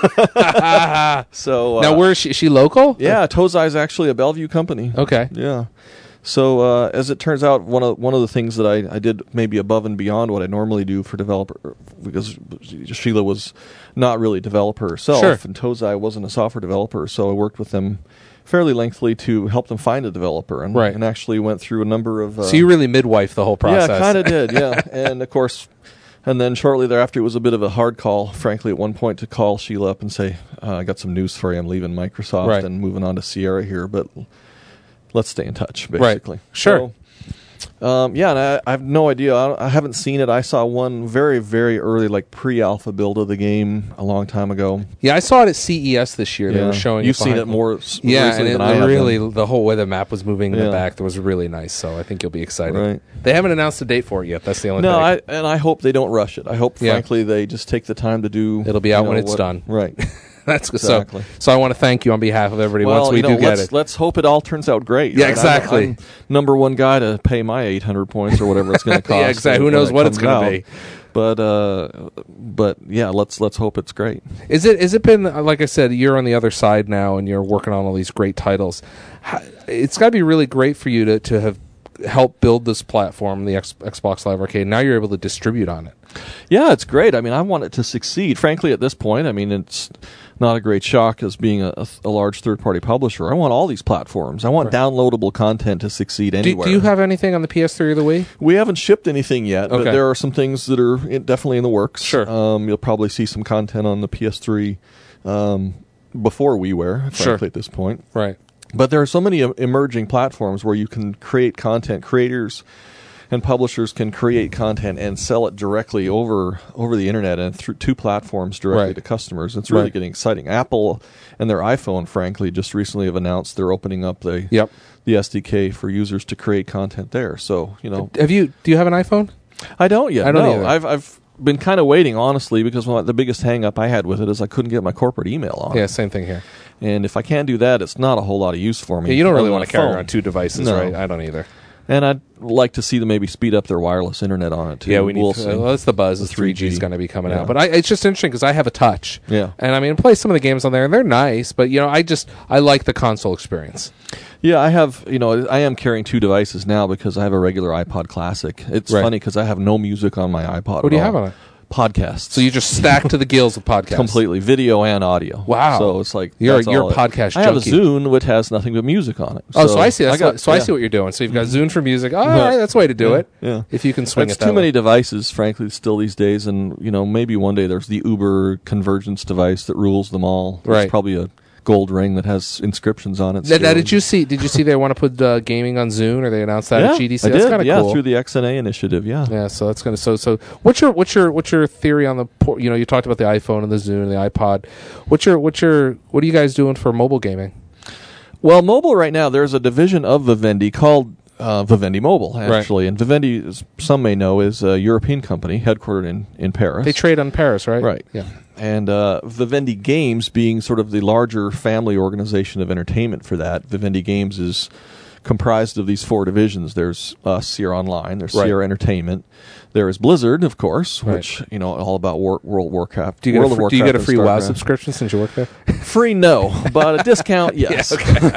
So uh, Now, where is she? Is she local? yeah, Tozai is actually a Bellevue company. Okay. Yeah. So uh, as it turns out, one of one of the things that I, I did maybe above and beyond what I normally do for developer, because Sheila was not really a developer herself, Sure. and Tozai wasn't a software developer, so I worked with them fairly lengthily to help them find a developer, and, Right. and actually went through a number of. Uh, So you really midwife the whole process. Yeah, kind of did. Yeah, and of course. And then shortly thereafter, it was a bit of a hard call, frankly, at one point to call Sheila up and say, uh, I got some news for you. I'm leaving Microsoft Right. and moving on to Sierra here, but let's stay in touch, basically. Right. Sure. So, um, yeah, and I, I have no idea. I, I haven't seen it. I saw one very, very early, like pre-alpha build of the game a long time ago. Yeah, I saw it at C E S this year. They Yeah. were showing You've it seen behind it me. more s- Yeah, and recently it, than I it have. really, then. the whole way the map was moving in Yeah. the back, that was really nice. So I think you'll be excited. Right. They haven't announced a date for it yet. That's the only No, thing. I, and I hope they don't rush it. I hope, Yeah. frankly, they just take the time to do. It'll be you out know, when it's what- done. Right. That's good. Exactly. So, so I want to thank you on behalf of everybody Well, once we you know, do get let's, it. let's hope it all turns out great. Yeah, right? I'm- exactly. I'm, number one guy to pay my eight hundred points or whatever it's going to cost. Yeah, exactly. Who when knows it what it's comes gonna out. be. But uh, but yeah, let's let's hope it's great. Is it? Is it been like I said? You're on the other side now, and you're working on all these great titles. How- It's got to be really great for you to to have helped build this platform, the X, Xbox Live Arcade. Now you're able to distribute on it. Yeah, it's great. I mean, I want it to succeed. Frankly, at this point, I mean, it's not a great shock as being a, a, a large third-party publisher. I want all these platforms. I want Right. downloadable content to succeed Do, anywhere. do you have anything on the P S three or the Wii? We haven't shipped anything yet, but Okay. there are some things that are in, definitely in the works. Sure. Um, you'll probably see some content on the P S three um, before WiiWare, frankly, Sure. at this point. Right. But there are so many uh, emerging platforms where you can create content. Creators and publishers can create content and sell it directly over over the internet and through two platforms directly Right. to customers. It's really Right. getting exciting. Apple and their iPhone, frankly, just recently have announced they're opening up the Yep. the S D K for users to create content there. So, you know, Have you? Do you have an iPhone? I don't yet. I don't no. either. I've I've been kind of waiting, honestly, because one, the biggest hang up I had with it is I couldn't get my corporate email on Yeah, it. same thing here. And if I can't do that, it's not a whole lot of use for me. Yeah, you don't really other want than to a carry phone. around two devices, No. right? I don't either. And I'd like to see them maybe speed up their wireless internet on it, too. Yeah, we need. We'll to, see. well, that's the buzz. The The three G is three G. going to be coming Yeah. out, but I, it's just interesting because I have a touch. Yeah. and I mean, I play some of the games on there, and they're nice. But you know, I just I like the console experience. Yeah, I have, you know, I am carrying two devices now because I have a regular iPod Classic. It's Right. funny because I have no music on my iPod. What do you at have all. on it? Podcasts. So you just stack to the gills with podcasts. completely video and audio. Wow. So it's like You're- that's you're all a it- podcast I have a junkie. Zune which has nothing but music on it. Oh, so I see. That's I got- what, so I yeah. see what you're doing. So you've got Zune for music. All Yeah. right, that's the way to do Yeah. it. Yeah. If you can swing It's it that too way. many devices, frankly, still these days, and you know maybe one day there's the Uber convergence device that rules them all. There's Right. probably a gold ring that has inscriptions on it. Now, now, still. did you see? Did you see they want to put uh, gaming on Zune, or they announced that yeah, at G D C? I That's did. kind of yeah, cool. through the X N A initiative. Yeah. Yeah, so that's gonna so so. What's your what's your what's your theory on the por- you know you talked about the iPhone and the Zune and the iPod. What's your what's your what are you guys doing for mobile gaming? Well, mobile right now, there's a division of Vivendi called uh, Vivendi Mobile, actually. And Vivendi, as some may know, is a European company headquartered in, in Paris. They trade on Paris, right? Right. Yeah. And uh, Vivendi Games being sort of the larger family organization of entertainment for that, Vivendi Games is comprised of these four divisions. There's uh, Sierra Online, there's Right. Sierra Entertainment, there is Blizzard, of course, Right. which, you know, all about War- World of Warcraft. Do you get World a of fr- Warcraft do you get a and free WoW StarCraft. subscription since you work there? Free, no, but a discount, yes.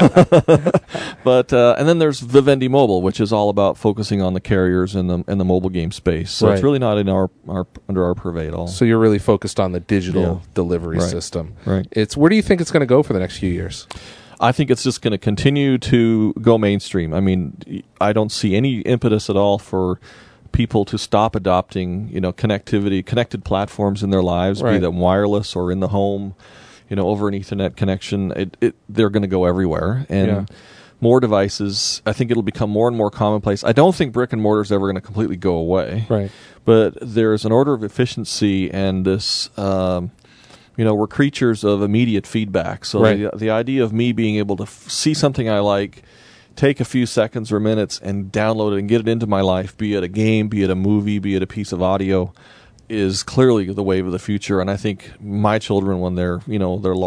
But uh, and then there's Vivendi Mobile, which is all about focusing on the carriers and the and the mobile game space. So Right. it's really not in our, our under our purvey at all. So you're really focused on the digital Yeah. delivery Right. system. Right. It's where do you think it's going to go for the next few years? I think it's just going to continue to go mainstream. I mean, I don't see any impetus at all for people to stop adopting, you know, connectivity, connected platforms in their lives, Right. be them wireless or in the home, you know, over an Ethernet connection. It, it they're going to go everywhere, and Yeah. more devices. I think it'll become more and more commonplace. I don't think brick and mortar is ever going to completely go away, Right. but there's an order of efficiency and this. Um, You know, we're creatures of immediate feedback. So Right. the, the idea of me being able to f- see something I like, take a few seconds or minutes and download it and get it into my life, be it a game, be it a movie, be it a piece of audio, is clearly the wave of the future. And I think my children, when they're, you know, they're long,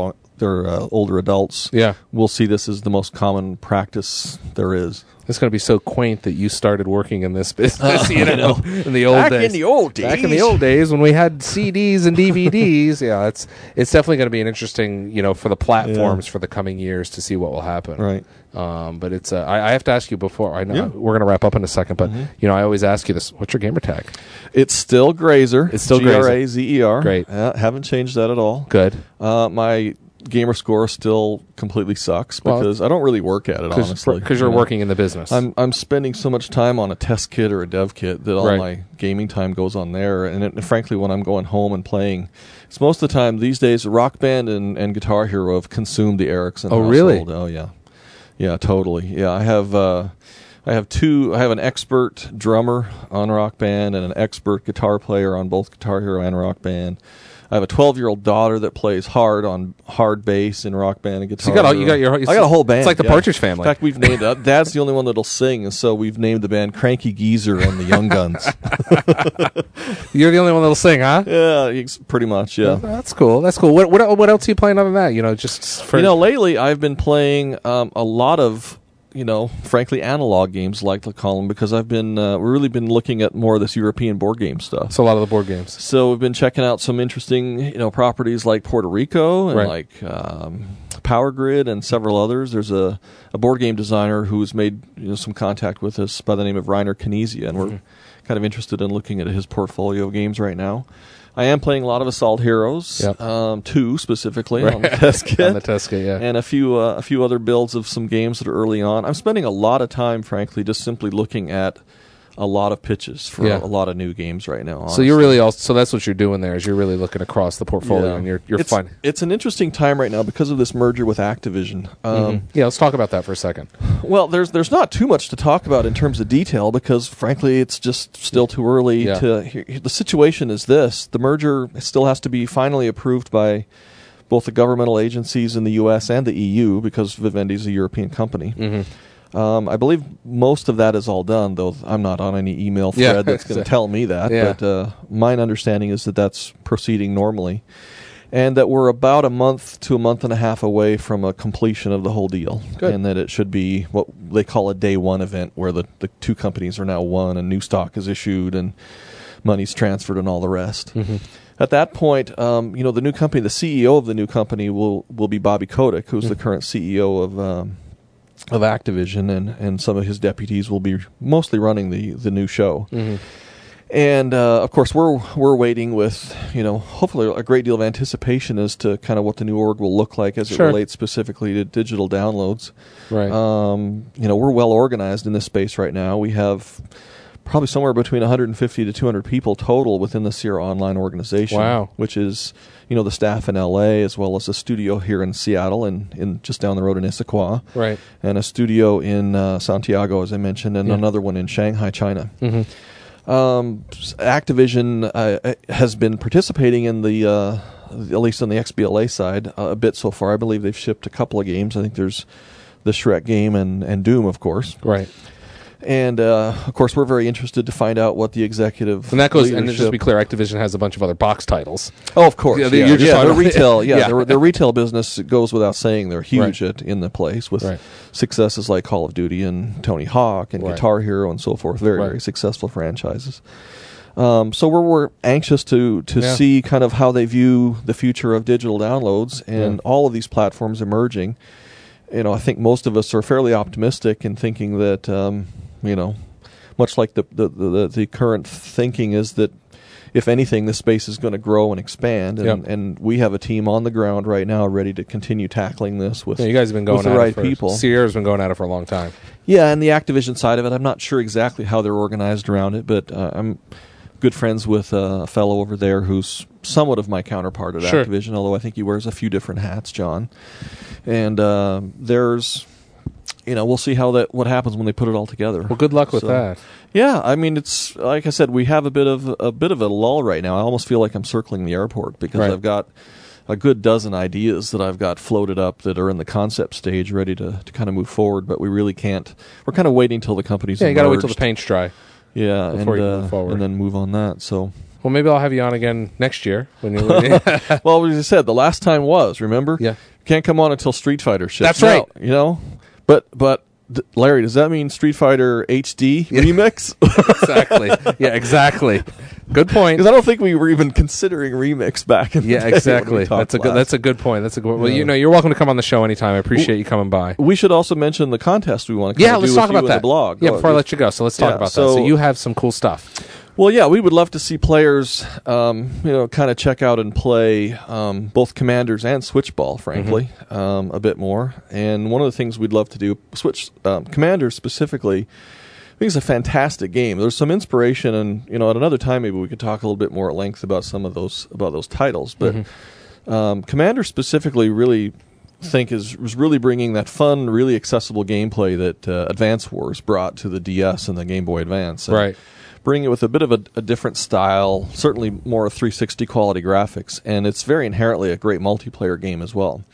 they're uh, older adults, Yeah. will see this as the most common practice there is. It's going to be so quaint that you started working in this business, you know, in the old Back days. in the old days. Back in the old days when we had C Ds and D V Ds. Yeah, it's it's definitely going to be an interesting, you know, for the platforms Yeah. for the coming years to see what will happen. Right. Um, but it's uh, I, I have to ask you before. I know Yeah. we're going to wrap up in a second, but Mm-hmm. you know, I always ask you this: what's your gamer tag? It's still Grazer. It's still G R A Z E R. Great. Uh, haven't changed that at all. Good. Uh, my gamer score still completely sucks Well, because I don't really work at it, honestly. Because you're You know? working in the business. I'm I'm spending so much time on a test kit or a dev kit that all Right. my gaming time goes on there. And, it, and frankly, when I'm going home and playing, it's most of the time these days. Rock Band and, and Guitar Hero have consumed the Ericsson. Oh, really? household. Oh, yeah, yeah, totally. Yeah, I have uh, I have two. I have an expert drummer on Rock Band and an expert guitar player on both Guitar Hero and Rock Band. I have a twelve-year-old daughter that plays hard on hard bass in Rock Band and guitar. So you got all- Hero. you got your- I got a whole band. it's like the yeah. Partridge Family. In fact, we've named it. Dad's the only one that'll sing, and so we've named the band Cranky Geezer and the Young Guns. You're the only one that'll sing, huh? Yeah, ex- pretty much. Yeah. That's cool. That's cool. What what what else are you playing other than that? You know, just for You know, lately I've been playing um, a lot of, you know, frankly, analog games, like to call them, because I've been uh, we've really been looking at more of this European board game stuff. so a lot of the board games. So we've been checking out some interesting, you know, properties like Puerto Rico and Right. like um, Power Grid and several others. There's a, a board game designer who's made you know some contact with us by the name of Reiner Knizia, and we're Mm-hmm. kind of interested in looking at his portfolio of games right now. I am playing a lot of Assault Heroes, Yep. um, two specifically Right. on the test kit. On the test kit, yeah. And a few uh, a few other builds of some games that are early on. I'm spending a lot of time, frankly, just simply looking at a lot of pitches for Yeah. a, a lot of new games right now. So you're honestly. really also so that's what you're doing there is you're really looking across the portfolio Yeah. and you're you're it's, fine. It's an interesting time right now because of this merger with Activision. Um, Yeah, let's talk about that for a second. Well, there's there's not too much to talk about in terms of detail because, frankly, it's just still too early Yeah. to. Hear. The situation is this: the merger still has to be finally approved by both the governmental agencies in the U S and the E U because Vivendi is a European company. Mm-hmm. Um, I believe most of that is all done, though I'm not on any email thread Yeah. that's going to tell me that. Yeah. But uh, my understanding is that that's proceeding normally, and that we're about a month to a month and a half away from a completion of the whole deal. Good. And that it should be what they call a day one event, where the, the two companies are now one, and new stock is issued, and money's transferred, and all the rest. Mm-hmm. At that point, um, you know, the new company, the C E O of the new company will will be Bobby Kotick, who's the current C E O of. Um, of Activision, and, and some of his deputies will be mostly running the, the new show. Mm-hmm. And uh, of course, we're we're waiting with you know hopefully a great deal of anticipation as to kind of what the new org will look like as Sure. it relates specifically to digital downloads. Right. Um, you know, we're well organized in this space right now. We have probably somewhere between one hundred fifty to two hundred people total within the Sierra Online organization. Wow. Which is you know the staff in L A as well as a studio here in Seattle and in just down the road in Issaquah. Right. And a studio in uh, Santiago, as I mentioned, and Yeah. another one in Shanghai, China. Mm-hmm. Um, Activision uh, has been participating in the, uh, at least on the X B L A side, uh, a bit so far. I believe they've shipped a couple of games. I think there's the Shrek game and, and Doom, of course. Right. And uh, of course, we're very interested to find out what the executive And that goes and leadership- just to be clear, Activision has a bunch of other box titles. Oh, of course. Yeah, Yeah, they- yeah, you're just yeah, talking their about- retail. Yeah, Yeah. Their, their retail business it goes without saying. They're huge Right. at, in the place with Right. successes like Call of Duty and Tony Hawk and Right. Guitar Hero and so forth. Very Right. very successful franchises. Um, so we're we're anxious to to Yeah. see kind of how they view the future of digital downloads and Yeah. all of these platforms emerging. You know, I think most of us are fairly optimistic in thinking that um, you know. Much like the, the, the, the current thinking is that, if anything, the space is going to grow and expand, and, Yep. and we have a team on the ground right now ready to continue tackling this with, Yeah, you guys have been going with the at right it for, people. Sierra's been going at it for a long time. Yeah, and the Activision side of it, I'm not sure exactly how they're organized around it, but uh, I'm good friends with uh, a fellow over there who's somewhat of my counterpart at Sure. Activision, although I think he wears a few different hats, John. And uh, there's... You know, we'll see how that what happens when they put it all together. Well, good luck with So- that. Yeah, I mean, it's like I said, we have a bit of a bit of a lull right now. I almost feel like I'm circling the airport because Right. I've got a good dozen ideas that I've got floated up that are in the concept stage, ready to, to kind of move forward. But we really can't. We're kind of waiting till the company's Yeah, you got to wait till emerged. the paint's dry. yeah, before and you uh, move forward. and then move on that. So Well, maybe I'll have you on again next year. When you, when you Well, as I said, the last time was, remember? Yeah. You can't come on until Street Fighter ships That's right. out, you know? But, but d- Larry, does that mean Street Fighter H D remix? exactly. Yeah, exactly. Good point. Because I don't think we were even considering remix back in the Yeah, day when exactly. we talked That's a good. last. That's a good point. That's a good. Well, Yeah. you know, you're welcome to come on the show anytime. I appreciate you coming by. We should also mention the contest we want to Yeah, do let's with talk you about and that. the blog. Yeah, Oh, before I let you go, so let's talk yeah, about so- that. So you have some cool stuff. Well, yeah, we would love to see players, um, you know, kind of check out and play um, both Commanders and Switchball, frankly, Mm-hmm. um, a bit more. And one of the things we'd love to do, Switch um, Commanders specifically, I think it's a fantastic game. There's some inspiration, and you know, at another time maybe we could talk a little bit more at length about some of those about those titles. But Mm-hmm. um, Commander specifically, really think is was really bringing that fun, really accessible gameplay that uh, Advance Wars brought to the D S and the Game Boy Advance. And Right. bring it with a bit of a, a different style, certainly more three sixty quality graphics, and it's very inherently a great multiplayer game as well.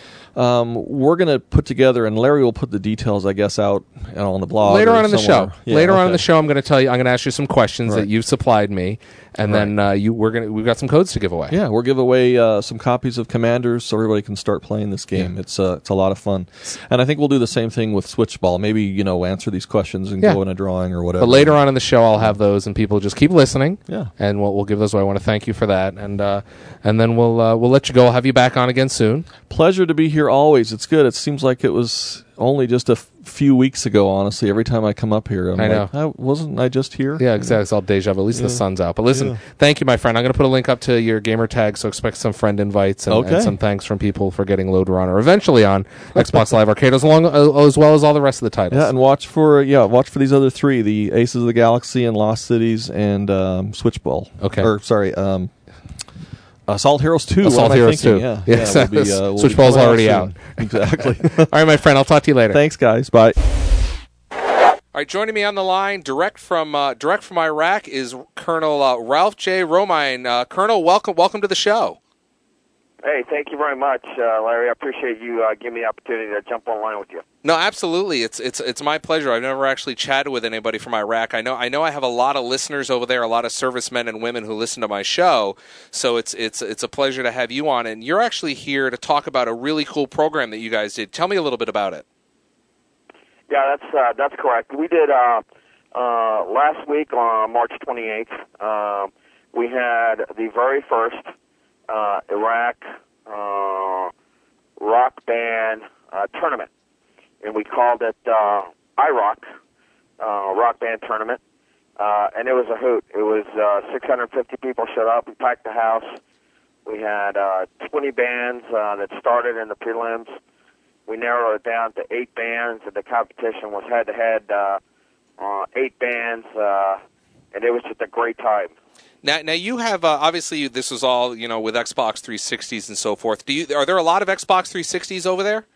Um, we're going to put together, and Larry will put the details, I guess, out you know, on the blog Later or on in the somewhere. show. Yeah, Later on okay. in the show, I'm going to tell you. I'm going to ask you some questions Right. that you've supplied me, and then uh, you we're going to we've got some codes to give away. Yeah, we'll give away uh, some copies of Commanders so everybody can start playing this game. It's uh, it's a lot of fun, and I think we'll do the same thing with Switchball. Maybe you know answer these questions and Yeah. go in a drawing or whatever. But later on in the show, I'll have those, and people just keep listening. Yeah. and we'll we'll give those away. I want to thank you for that, and uh, and then we'll uh, we'll let you go. I'll have you back on again soon. Pleasure to be here always. It's good. It seems like it was only just a f- few weeks ago, honestly. Every time I come up here, I'm I like, know. "Oh, wasn't I just here? Yeah, exactly. It's all deja vu. At least the sun's out. But listen, Yeah. thank you, my friend. I'm going to put a link up to your gamer tag, so expect some friend invites and, and Okay. some thanks from people for getting Load Runner eventually on Xbox Live Arcade, as long uh, as well as all the rest of the titles. Yeah, and watch for yeah, watch for these other three: the Aces of the Galaxy and Lost Cities and um, Switchball. Okay. or sorry, um, Assault Heroes Two. Assault what am I Heroes thinking? two. Yeah, Yes, yeah, we'll be, uh, we'll be Switchball's coming already soon. Exactly. all right, my friend. I'll talk to you later. Thanks, guys. Bye. All right, joining me on the line, direct from uh, direct from Iraq, is Colonel uh, Ralph J. Romine. Uh, Colonel, welcome welcome to the show. Hey, thank you very much, uh, Larry. I appreciate you uh, giving me the opportunity to jump online with you. No, absolutely. It's it's it's my pleasure. I've never actually chatted with anybody from Iraq. I know I know I have a lot of listeners over there, a lot of servicemen and women who listen to my show. So it's it's it's a pleasure to have you on. And you're actually here to talk about a really cool program that you guys did. Tell me a little bit about it. Yeah, that's uh, that's correct. We did uh, uh, last week on March twenty-eighth. Uh, we had the very first uh, Iraq uh, rock band uh, tournament, and we called it uh, I ROC uh, Rock Band Tournament. Uh, and it was a hoot. It was uh, six hundred fifty people showed up. We packed the house. We had uh, twenty bands uh, that started in the prelims. We narrowed it down to eight bands, and the competition was head-to-head, uh, uh, eight bands, uh, and it was just a great time. Now, now you have uh, obviously this was all you know with Xbox three sixties and so forth. Do you are there a lot of Xbox three sixties over there?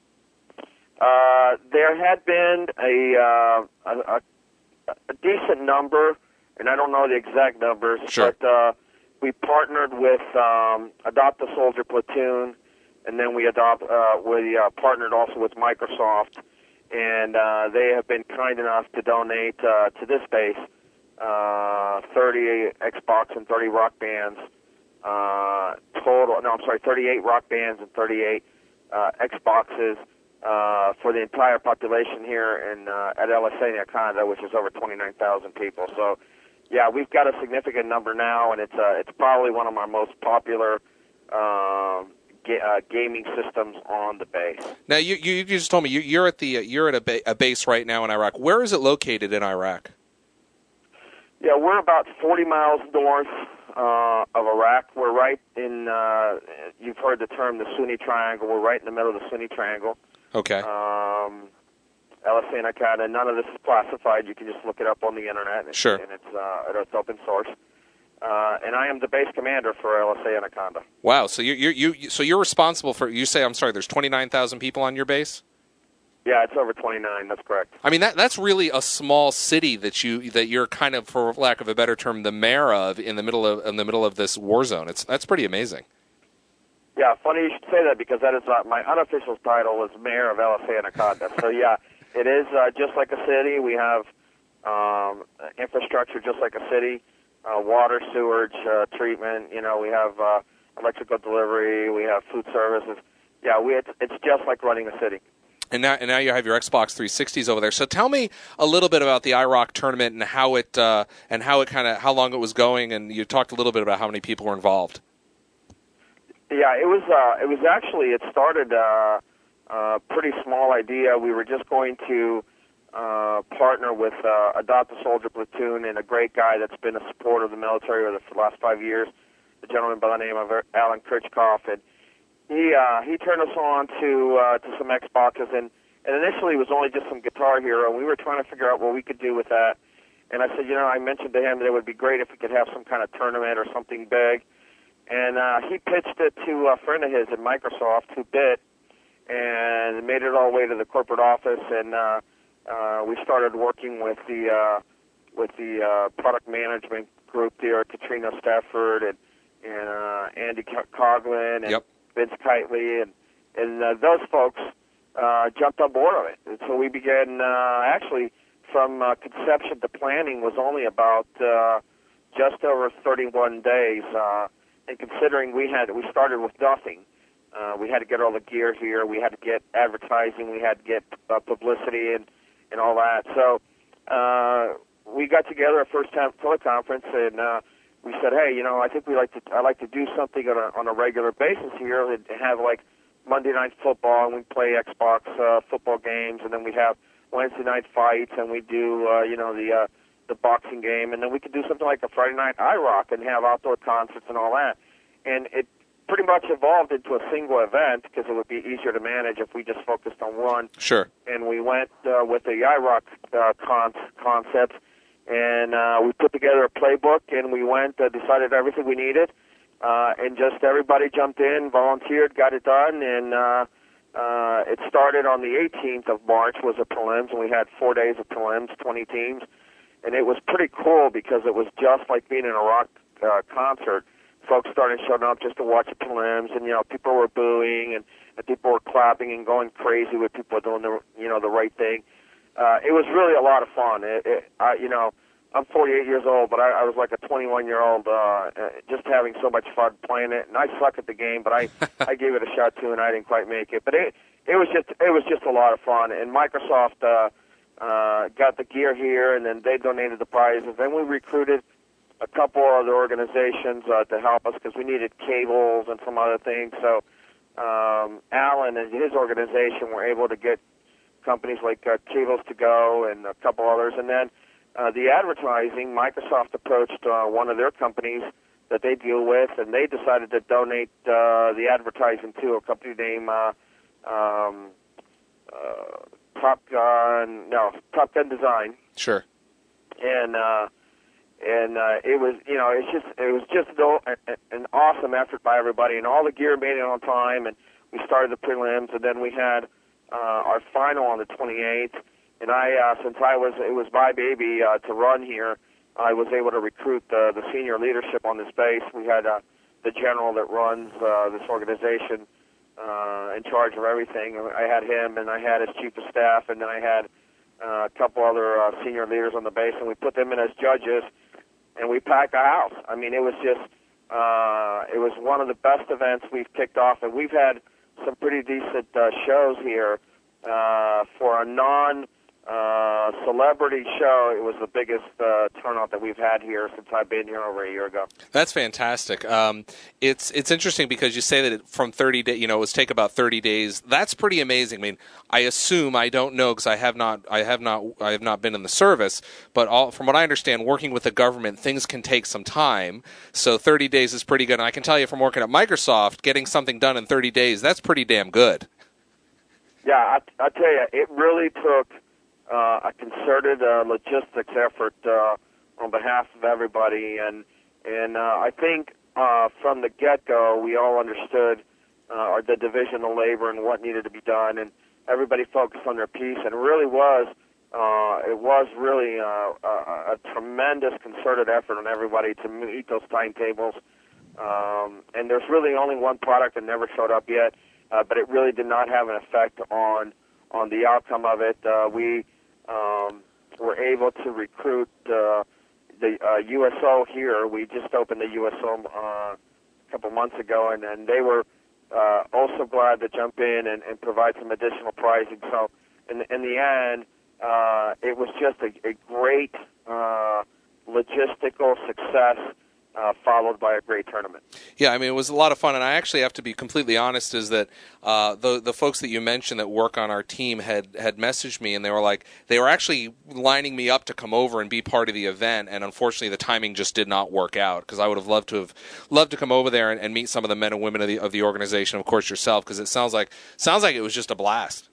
Uh, there had been a, uh, a, a, a decent number, and I don't know the exact numbers, Sure. but uh, we partnered with um, Adopt a Soldier Platoon, and then we adopt uh, we uh, partnered also with Microsoft, and uh, they have been kind enough to donate uh, to this base uh, thirty Xbox and thirty Rock Bands uh, total. No, I'm sorry, thirty-eight Rock Bands and thirty-eight uh, Xboxes uh, for the entire population here in uh, at L S A Anaconda, which is over twenty-nine thousand people. So, yeah, we've got a significant number now, and it's uh, it's probably one of our most popular Um, Uh, gaming systems on the base. Now you you, you just told me you, you're at the uh, you're at a, ba- a base right now in Iraq. Where is it located in Iraq? Yeah, we're about forty miles north uh, of Iraq. We're right in. Uh, you've heard the term the Sunni Triangle. We're right in the middle of the Sunni Triangle. Okay. Um, L S A Anaconda. None of this is classified. You can just look it up on the internet. And, Sure. And it's uh, it's open source. Uh, and I am the base commander for L S A Anaconda. Wow. So you you you so you're responsible for you say I'm sorry. There's twenty-nine thousand people on your base. Yeah, it's over twenty-nine. That's correct. I mean that that's really a small city that you that you're kind of, for lack of a better term, the mayor of in the middle of in the middle of this war zone. It's that's pretty amazing. Yeah, funny you should say that because that is uh, my unofficial title is mayor of L S A Anaconda. So yeah, it is uh, just like a city. We have um, infrastructure just like a city. uh, water, sewage, uh, treatment. You know, we have uh, electrical delivery. We have food services. Yeah, we it's, it's just like running a city. And now, and now you have your Xbox three sixties over there. So tell me a little bit about the I ROC tournament and how it uh, and how it kind of how long it was going. And you talked a little bit about how many people were involved. Yeah, it was. Uh, it was actually. It started uh, a pretty small idea. We were just going to uh, partner with uh, Adopt a Soldier Platoon and a great guy that's been a supporter of the military for the last five years, a gentleman by the name of Alan Kritchkoff. And He uh, he turned us on to uh, to some Xboxes, and, and initially it was only just some Guitar Hero, and we were trying to figure out what we could do with that. And I said, you know, I mentioned to him that it would be great if we could have some kind of tournament or something big. And uh, he pitched it to a friend of his at Microsoft who bid, and made it all the way to the corporate office. And uh, uh, we started working with the uh, with the uh, product management group there, Katrina Stafford and and uh, Andy Coughlin and. Yep. Vince Kitely, and, and uh, those folks uh, jumped on board of it. And so we began, uh, actually, from uh, conception to planning was only about uh, just over thirty-one days. Uh, and considering we had, we started with nothing. Uh, we had to get all the gear here. We had to get advertising. We had to get uh, publicity and, and all that. So uh, we got together at First Time Teleconference, and uh, we said, hey, you know, I think we like to. I like to do something on a on a regular basis here, and have like Monday night football, and we play Xbox uh, football games, and then we have Wednesday night fights, and we do uh, you know the uh, the boxing game, and then we could do something like a Friday night I ROC and have outdoor concerts and all that. And it pretty much evolved into a single event because it would be easier to manage if we just focused on one. Sure. And we went uh, with the I ROC uh, con- concept. And uh, we put together a playbook, and we went, uh, decided everything we needed, uh, and just everybody jumped in, volunteered, got it done, and uh, uh, it started on the eighteenth of March was a prelims, and we had four days of prelims, twenty teams, and it was pretty cool because it was just like being in a rock uh, concert. Folks started showing up just to watch the prelims, and you know people were booing, and, and people were clapping and going crazy with people doing the you know the right thing. Uh, it was really a lot of fun. It, it, I, you know, I'm forty-eight years old, but I, I was like a twenty-one-year-old, uh, just having so much fun playing it. And I suck at the game, but I, I gave it a shot too, and I didn't quite make it. But it, it was just, it was just a lot of fun. And Microsoft uh, uh, got the gear here, and then they donated the prizes. Then we recruited a couple other organizations uh, to help us because we needed cables and some other things. So um, Alan and his organization were able to get companies like uh, Cables to Go and a couple others. And then uh, the advertising, Microsoft approached uh, one of their companies that they deal with, and they decided to donate uh, the advertising to a company named uh, um, uh, Top Gun, no, Top Gun Design. Sure. And uh, and uh, it was, you know, it's just it was just an, an awesome effort by everybody, and all the gear made it on time, and we started the prelims, and then we had Uh, our final on the twenty-eighth, and I, uh, since I was, it was my baby uh, to run here, I was able to recruit the, the senior leadership on this base. We had uh, the general that runs uh, this organization uh, in charge of everything. I had him, and I had his chief of staff, and then I had uh, a couple other uh, senior leaders on the base, and we put them in as judges, and we packed the house. I mean, it was just, uh, it was one of the best events we've kicked off, and we've had some pretty decent uh, shows here uh, for a non uh, celebrity show. It was the biggest uh, turnout that we've had here since I've been here over a year ago. That's fantastic. Um, it's it's interesting because you say that it, from thirty days, you know, it was take about thirty days. That's pretty amazing. I mean, I assume I don't know because I have not I have not I have not been in the service, but all, from what I understand, working with the government, things can take some time. So thirty days is pretty good. And I can tell you from working at Microsoft, getting something done in thirty days, that's pretty damn good. Yeah, I, I tell you, it really took uh, a concerted uh, logistics effort uh, on behalf of everybody, and and uh, I think uh, from the get-go, we all understood uh, the division of labor and what needed to be done, and everybody focused on their piece, and it really was uh, it was really uh, a, a tremendous concerted effort on everybody to meet those timetables. Um, and there's really only one product that never showed up yet. Uh, but it really did not have an effect on on the outcome of it. Uh, we um, were able to recruit uh, the uh, U S O here. We just opened the U S O uh, a couple months ago, and, and they were uh, also glad to jump in and, and provide some additional pricing. So in, in the end, uh, it was just a, a great uh, logistical success, Uh, followed by a great tournament. Yeah, I mean, it was a lot of fun, and I actually have to be completely honest, is that uh, the the folks that you mentioned that work on our team had, had messaged me, and they were like, they were actually lining me up to come over and be part of the event, and unfortunately the timing just did not work out, because I would have loved to have loved to come over there and, and meet some of the men and women of the of the organization, of course yourself, because it sounds like sounds like it was just a blast.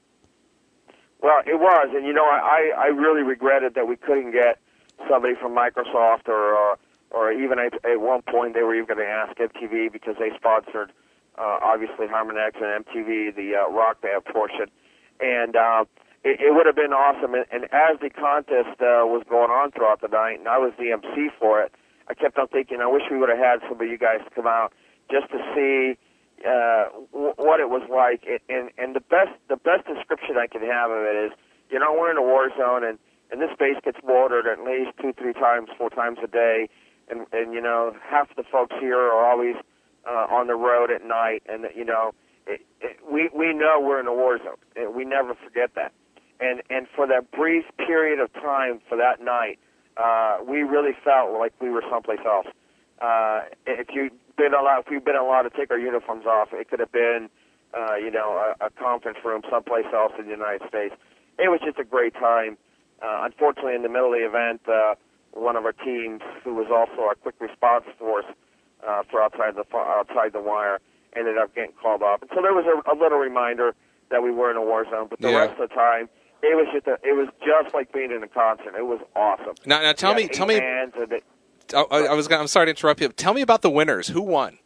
Well, it was, and you know, I, I really regretted that we couldn't get somebody from Microsoft or uh, or even at, at one point they were even going to ask M T V, because they sponsored, uh, obviously, Harmon X and M T V, the uh, rock band portion. And uh, it, it would have been awesome. And, and as the contest uh, was going on throughout the night, and I was the M C for it, I kept on thinking, I wish we would have had some of you guys come out just to see uh, w- what it was like. And, and, and the best the best description I can have of it is, you know, we're in a war zone, and, and this base gets mortared at least two, three times, four times a day. And, and you know, half the folks here are always uh, on the road at night, and you know, it, it, we we know we're in a war zone. And we never forget that. And and for that brief period of time for that night, uh, we really felt like we were someplace else. Uh, if you'd been allowed, if we'd been allowed to take our uniforms off, it could have been, uh, you know, a, a conference room someplace else in the United States. It was just a great time. Uh, unfortunately, in the middle of the event, uh, one of our teams, who was also our quick response force uh, for outside the outside the wire, ended up getting called off. And so there was a, a little reminder that we were in a war zone. But the Yeah. rest of the time, it was just a, it was just like being in a concert. It was awesome. Now, now tell We me, had tell eight me. bands and it- I, I was gonna, I'm sorry to interrupt you. Tell me about the winners. Who won?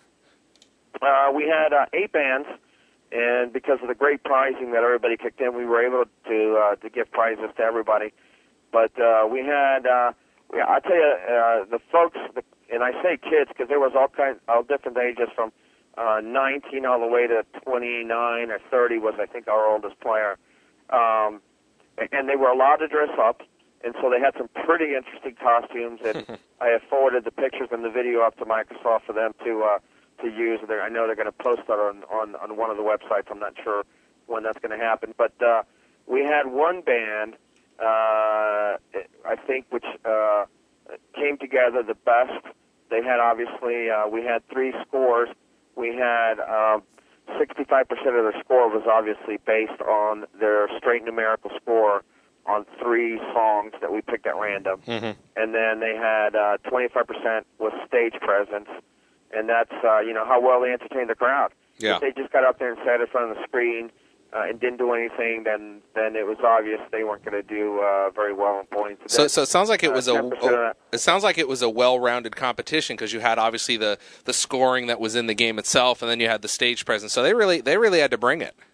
Uh, we had uh, eight bands, and because of the great pricing that everybody kicked in, we were able to uh, to give prizes to everybody. But uh, we had, uh, yeah, I tell you, uh, the folks, the, and I say kids because there was all kinds, all different ages from uh, nineteen all the way to twenty-nine or thirty was, I think, our oldest player. Um, and they were allowed to dress up, and so they had some pretty interesting costumes. And I have forwarded the pictures and the video up to Microsoft for them to uh, to use. They're, I know they're going to post that on, on, on one of the websites. I'm not sure when that's going to happen. But uh, we had one band, uh, I think, which uh, came together the best. They had, obviously, uh, we had three scores. We had uh, sixty-five percent of their score was obviously based on their straight numerical score on three songs that we picked at random. Mm-hmm. And then they had uh, twenty-five percent was stage presence. And that's, uh, you know, how well they entertained the crowd. Yeah. If they just got up there and sat in front of the screen uh, and didn't do anything, then then it was obvious they weren't going to do uh, very well in points. So, so it sounds like it was uh, a, ten percent of a that. it sounds like it was a well-rounded competition because you had obviously the, the scoring that was in the game itself, and then you had the stage presence. So they really they really had to bring it.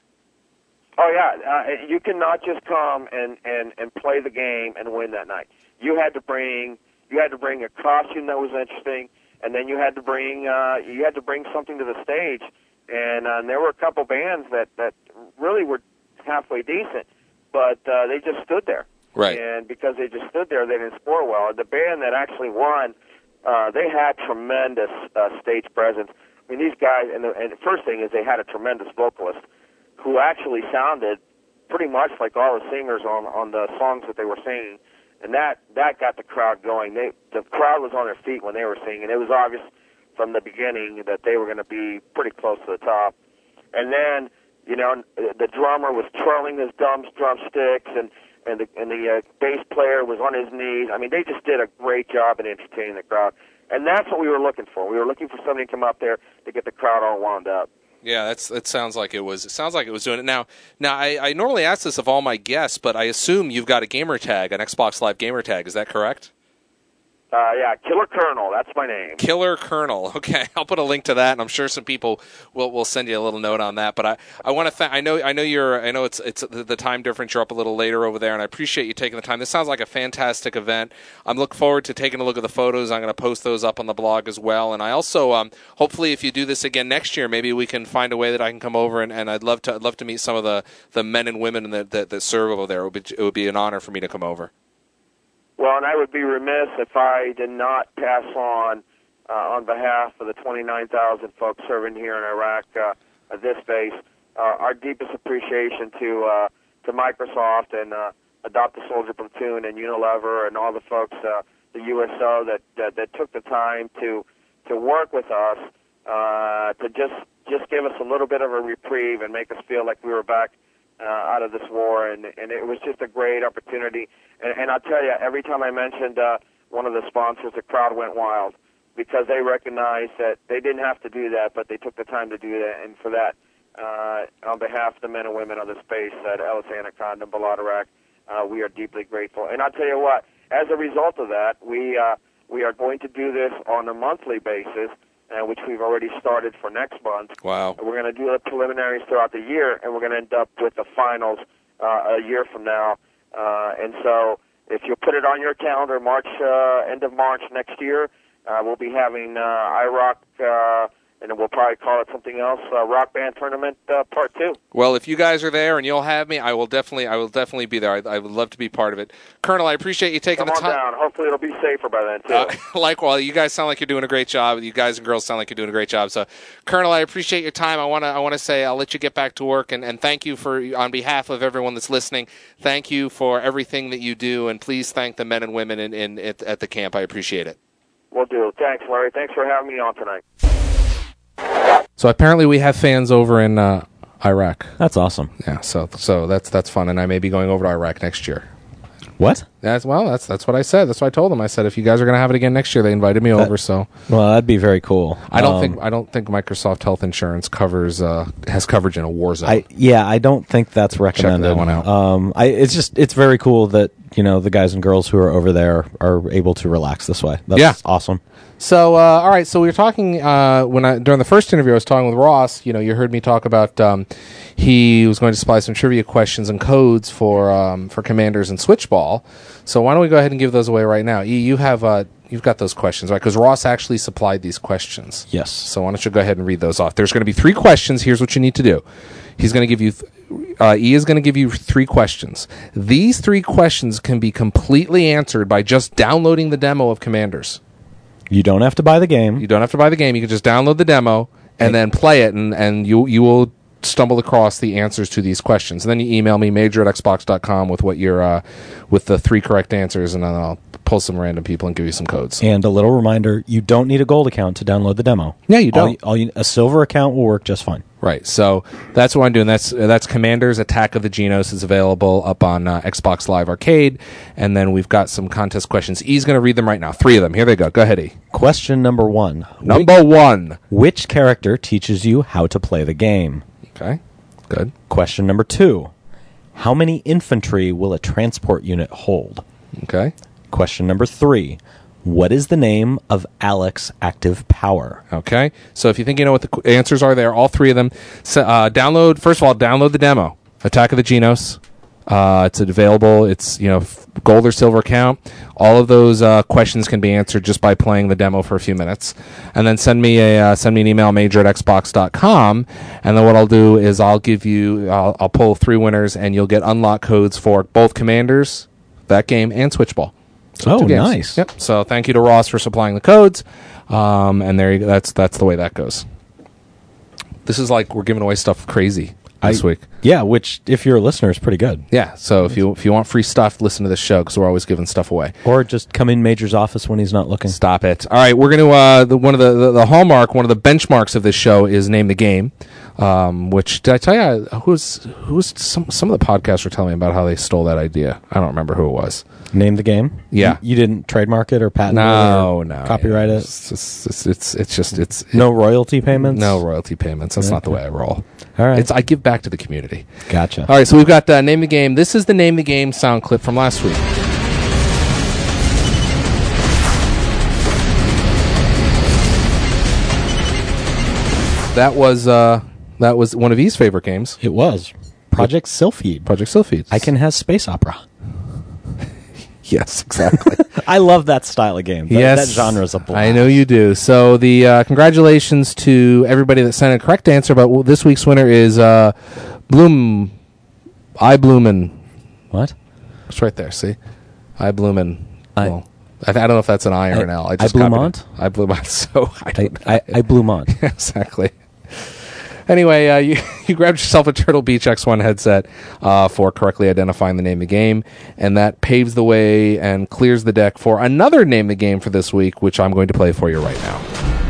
Oh yeah, uh, you cannot just come and, and, and play the game and win that night. You had to bring you had to bring a costume that was interesting, and then you had to bring uh, you had to bring something to the stage. And, uh, and there were a couple bands that, that really were halfway decent, but uh, they just stood there. Right. And because they just stood there, they didn't score well. The band that actually won, uh, they had tremendous uh, stage presence. I mean, these guys, and the, and the first thing is they had a tremendous vocalist who actually sounded pretty much like all the singers on, on the songs that they were singing. And that, that got the crowd going. They, the crowd was on their feet when they were singing. It was obvious from the beginning that they were going to be pretty close to the top. And then, you know, the drummer was twirling his drum, drumsticks, and, and the, and the uh, bass player was on his knees. I mean, they just did a great job in entertaining the crowd. And that's what we were looking for. We were looking for somebody to come up there to get the crowd all wound up. Yeah, that's that sounds like it was. It sounds like it was doing it. Now, now I, I normally ask this of all my guests, but I assume you've got a gamer tag, an Xbox Live gamer tag. Is that correct? Uh, yeah, Killer Colonel, that's my name. Killer Colonel. Okay, I'll put a link to that, and I'm sure some people will will send you a little note on that. But I, I want to thank. I know I know you're. I know it's it's the, the time difference. You're up a little later over there, and I appreciate you taking the time. This sounds like a fantastic event. I'm looking forward to taking a look at the photos. I'm going to post those up on the blog as well. And I also, um, hopefully, if you do this again next year, maybe we can find a way that I can come over, and, and I'd love to I'd love to meet some of the, the men and women that, that that serve over there. It would be it would be an honor for me to come over. Well, and I would be remiss if I did not pass on, uh, on behalf of the twenty-nine thousand folks serving here in Iraq uh, at this base, uh, our deepest appreciation to uh, to Microsoft and uh, Adopt a Soldier Platoon and Unilever and all the folks, uh, the U S O that, that that took the time to to work with us uh, to just just give us a little bit of a reprieve and make us feel like we were back uh, out of this war, and and it was just a great opportunity. And, and I'll tell you, every time I mentioned uh, one of the sponsors, the crowd went wild because they recognized that they didn't have to do that, but they took the time to do that, and for that, uh, on behalf of the men and women on the space at Ellis Anaconda and Balad, Iraq, uh, we are deeply grateful. And I'll tell you what, as a result of that, we uh, we are going to do this on a monthly basis, uh, which we've already started for next month. Wow. We're going to do the preliminaries throughout the year, and we're going to end up with the finals uh, a year from now. Uh, and so if you put it on your calendar, March, uh, end of March next year, uh, we'll be having uh, I ROC, uh, and we'll probably call it something else, uh, Rock Band Tournament uh, Part Two. Well, if you guys are there and you'll have me, I will definitely, I will definitely be there. I, I would love to be part of it. Colonel, I appreciate you taking Come the on time. down. Hopefully it'll be safer by then, too. Uh, likewise, you guys sound like you're doing a great job. You guys and girls sound like you're doing a great job. So, Colonel, I appreciate your time. I want to, I want to say I'll let you get back to work, and, and thank you for, on behalf of everyone that's listening, thank you for everything that you do, and please thank the men and women in, in at, at the camp. I appreciate it. Will do. Thanks, Larry. Thanks for having me on tonight. So apparently we have fans over in uh, Iraq. That's awesome. Yeah, so so that's that's fun, and I may be going over to Iraq next year. What? That's well, that's that's what I said. That's what I told them. I said if you guys are going to have it again next year, they invited me That- over. So Well, that'd be very cool. I don't Um, think I don't think Microsoft Health Insurance covers uh, has coverage in a war zone. I yeah, I don't think that's recommended. that one out. Um, I it's just it's very cool that you know the guys and girls who are over there are able to relax this way. That's Yeah. awesome. So, uh, all right. So we were talking uh, when I during the first interview. I was talking with Ross. You know, you heard me talk about um, he was going to supply some trivia questions and codes for um, for Commanders and Switchball. So why don't we go ahead and give those away right now? E, you have uh, you've got those questions, right? Because Ross actually supplied these questions. Yes. So why don't you go ahead and read those off? There's going to be three questions. Here's what you need to do. He's going to give you. Th- uh, E is going to give you three questions. These three questions can be completely answered by just downloading the demo of Commanders. You don't have to buy the game. You don't have to buy the game. You can just download the demo and then play it, and, and you you will stumble across the answers to these questions. And then you email me, major at xbox dot com, with what your uh, with the three correct answers, and then I'll pull some random people and give you some codes. And a little reminder: you don't need a gold account to download the demo. Yeah, you All don't. you, all you, a silver account will work just fine. Right. So that's what I'm doing. That's uh, that's Commanders Attack of the Genos is available up on uh, Xbox Live Arcade, and then we've got some contest questions. E's going to read them right now. Three of them. Here they go. Go ahead, E. Question number one: Number one. Which character teaches you how to play the game? Okay. Good. Question number two: how many infantry will a transport unit hold? Okay. Question number three: what is the name of Alec's active power? Okay. So if you think you know what the qu- answers are there, all three of them, so, uh, download, first of all, download the demo, Attack of the Genos. Uh, it's available. It's, you know, f- gold or silver account. All of those uh, questions can be answered just by playing the demo for a few minutes. And then send me a uh, send me an email, major at xbox dot com. And then what I'll do is I'll give you, I'll, I'll pull three winners, and you'll get unlock codes for both Commanders, that game, and Switchball. So Oh, two games. nice. Yep. So thank you to Ross for supplying the codes. Um, and there you go. That's that's the way that goes. This is like we're giving away stuff crazy this I- week. Yeah, which if you're a listener is pretty good. Yeah. So if you if you want free stuff, listen to this show because we're always giving stuff away. Or just come in Major's office when he's not looking. Stop it. All right, we're going to uh, the, one of the, the the hallmark, one of the benchmarks of this show is Name the Game. Um, which did I tell you? Who's who's some some of the podcasts were telling me about how they stole that idea. I don't remember who it was. Name the game? Yeah. You, you didn't trademark it or patent it No, or no, copyright yeah. it? It's just, it's it's it's just it's No royalty payments? no royalty payments. That's not the way I roll. All right. It's I give back to the community. Gotcha. All right, so we've got uh, Name the Game. This is the Name the Game sound clip from last week. That was uh, that was one of E's favorite games, It was. Project Sylphid. Project Sylphid. I can have space opera. Yes, exactly. I love that style of game. That, yes, that genre is a blast. I know you do. So the uh, congratulations to everybody that sent a correct answer. But well, this week's winner is uh, Bloom, I Bloomin. What? It's right there. See, I Bloomin. I, well, I, I don't know if that's an I or I- an L. I I just blew copied Mont? it. I blew Mont. So I I, don't I, I blew Mont. exactly. Anyway, uh, you, you grabbed yourself a Turtle Beach X one headset uh, for correctly identifying the name of the game, and that paves the way and clears the deck for another name of the game for this week, which I'm going to play for you right now.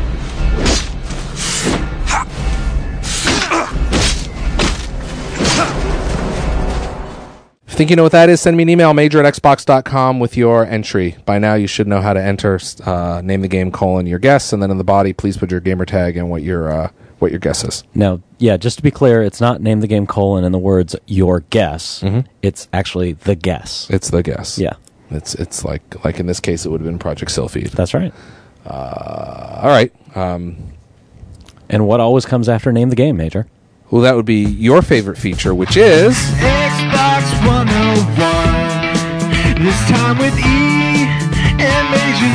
If you think you know what that is, send me an email, major at xbox dot com, with your entry. By now, you should know how to enter, uh, name the game, colon, your guess, and then in the body, please put your gamer tag and what your uh, what your guess is. Now, yeah, just to be clear, it's not name the game colon in the words your guess. Mhm. It's actually the guess. It's the guess. Yeah, It's it's like like in this case, it would have been Project Sylphied. that's right. Uh, all right. Um, And what always comes after name the game, Major? well, that would be your favorite feature, which is Xbox one oh one. This time with E and Major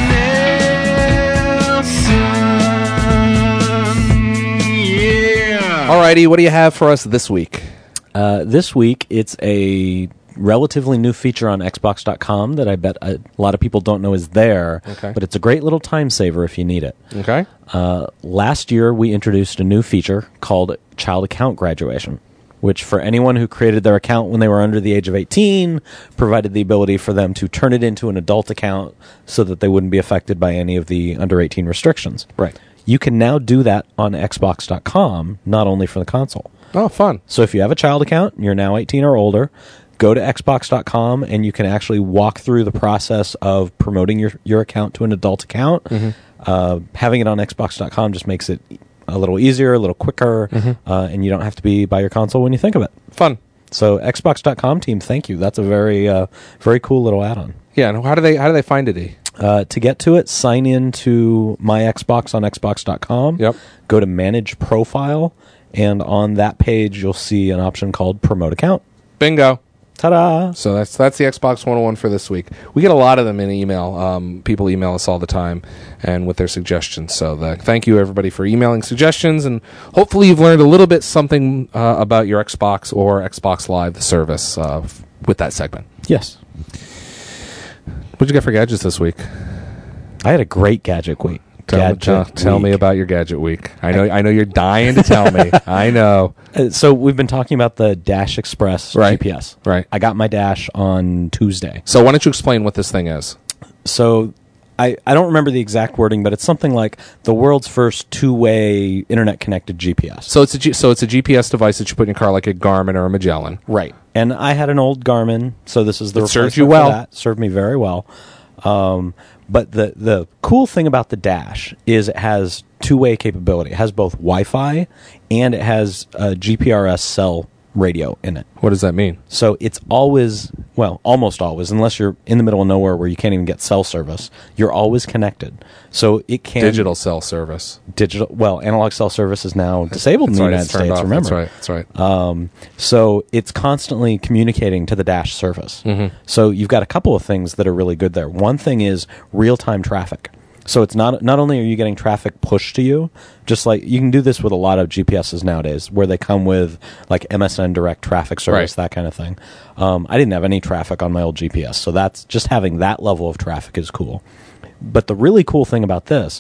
Nelson. Yeah. Alrighty. What do you have for us this week? Uh, this week, it's a relatively new feature on Xbox dot com that I bet a lot of people don't know is there. Okay. But it's a great little time saver if you need it. Okay. Uh, last year, we introduced a new feature called Child Account Graduation, which for anyone who created their account when they were under the age of eighteen, provided the ability for them to turn it into an adult account so that they wouldn't be affected by any of the under eighteen restrictions. Right. You can now do that on Xbox dot com, not only for the console. Oh, fun. So if you have a child account, and you're now eighteen or older, go to Xbox dot com and you can actually walk through the process of promoting your, your account to an adult account. Mm-hmm. Uh, having it on Xbox dot com just makes it a little easier, a little quicker, Mm-hmm. uh, and you don't have to be by your console when you think of it. Fun. So Xbox dot com team, thank you. That's a very uh, very cool little add-on. Yeah. And how do they how do they find it? E? Uh, to get to it, sign in to My Xbox on Xbox dot com. Yep. Go to Manage Profile, and on that page, you'll see an option called Promote Account. Bingo. Ta-da! So that's that's the Xbox one oh one for this week. We get a lot of them in email. Um, people email us all the time and with their suggestions. So the, thank you, everybody, for emailing suggestions. And hopefully you've learned a little bit something uh, about your Xbox or Xbox Live, the service, uh, f- with that segment. Yes. What'd you get for gadgets this week? I had a great gadget week. Tell, gadget tell, tell me week. about your gadget week. I know I know you're dying to tell me. I know. Uh, so we've been talking about the Dash Express Right. G P S. Right. I got my Dash on Tuesday. So why don't you explain what this thing is? So I, I don't remember the exact wording, but it's something like the world's first two-way internet-connected G P S. So it's a G, so it's a G P S device that you put in your car, like a Garmin or a Magellan. Right. And I had an old Garmin, so this is the It served replacement you for well. that. Served me very well. Um, but the the cool thing about the Dash is it has two-way capability. It has both Wi-Fi and it has a G P R S cell radio in it. What does that mean? So it's always, well, almost always, unless you're in the middle of nowhere where you can't even get cell service, you're always connected. So it can... Digital cell service. Digital, well, analog cell service is now disabled That's in the right, United it's turned States, off. remember? That's right. That's right. Um, so it's constantly communicating to the Dash service. Mm-hmm. So you've got a couple of things that are really good there. One thing is real-time traffic. So it's not not only are you getting traffic pushed to you, just like you can do this with a lot of G P Ses nowadays, where they come with like M S N direct traffic service, Right. that kind of thing. Um, I didn't have any traffic on my old G P S, so that's just having that level of traffic is cool. But the really cool thing about this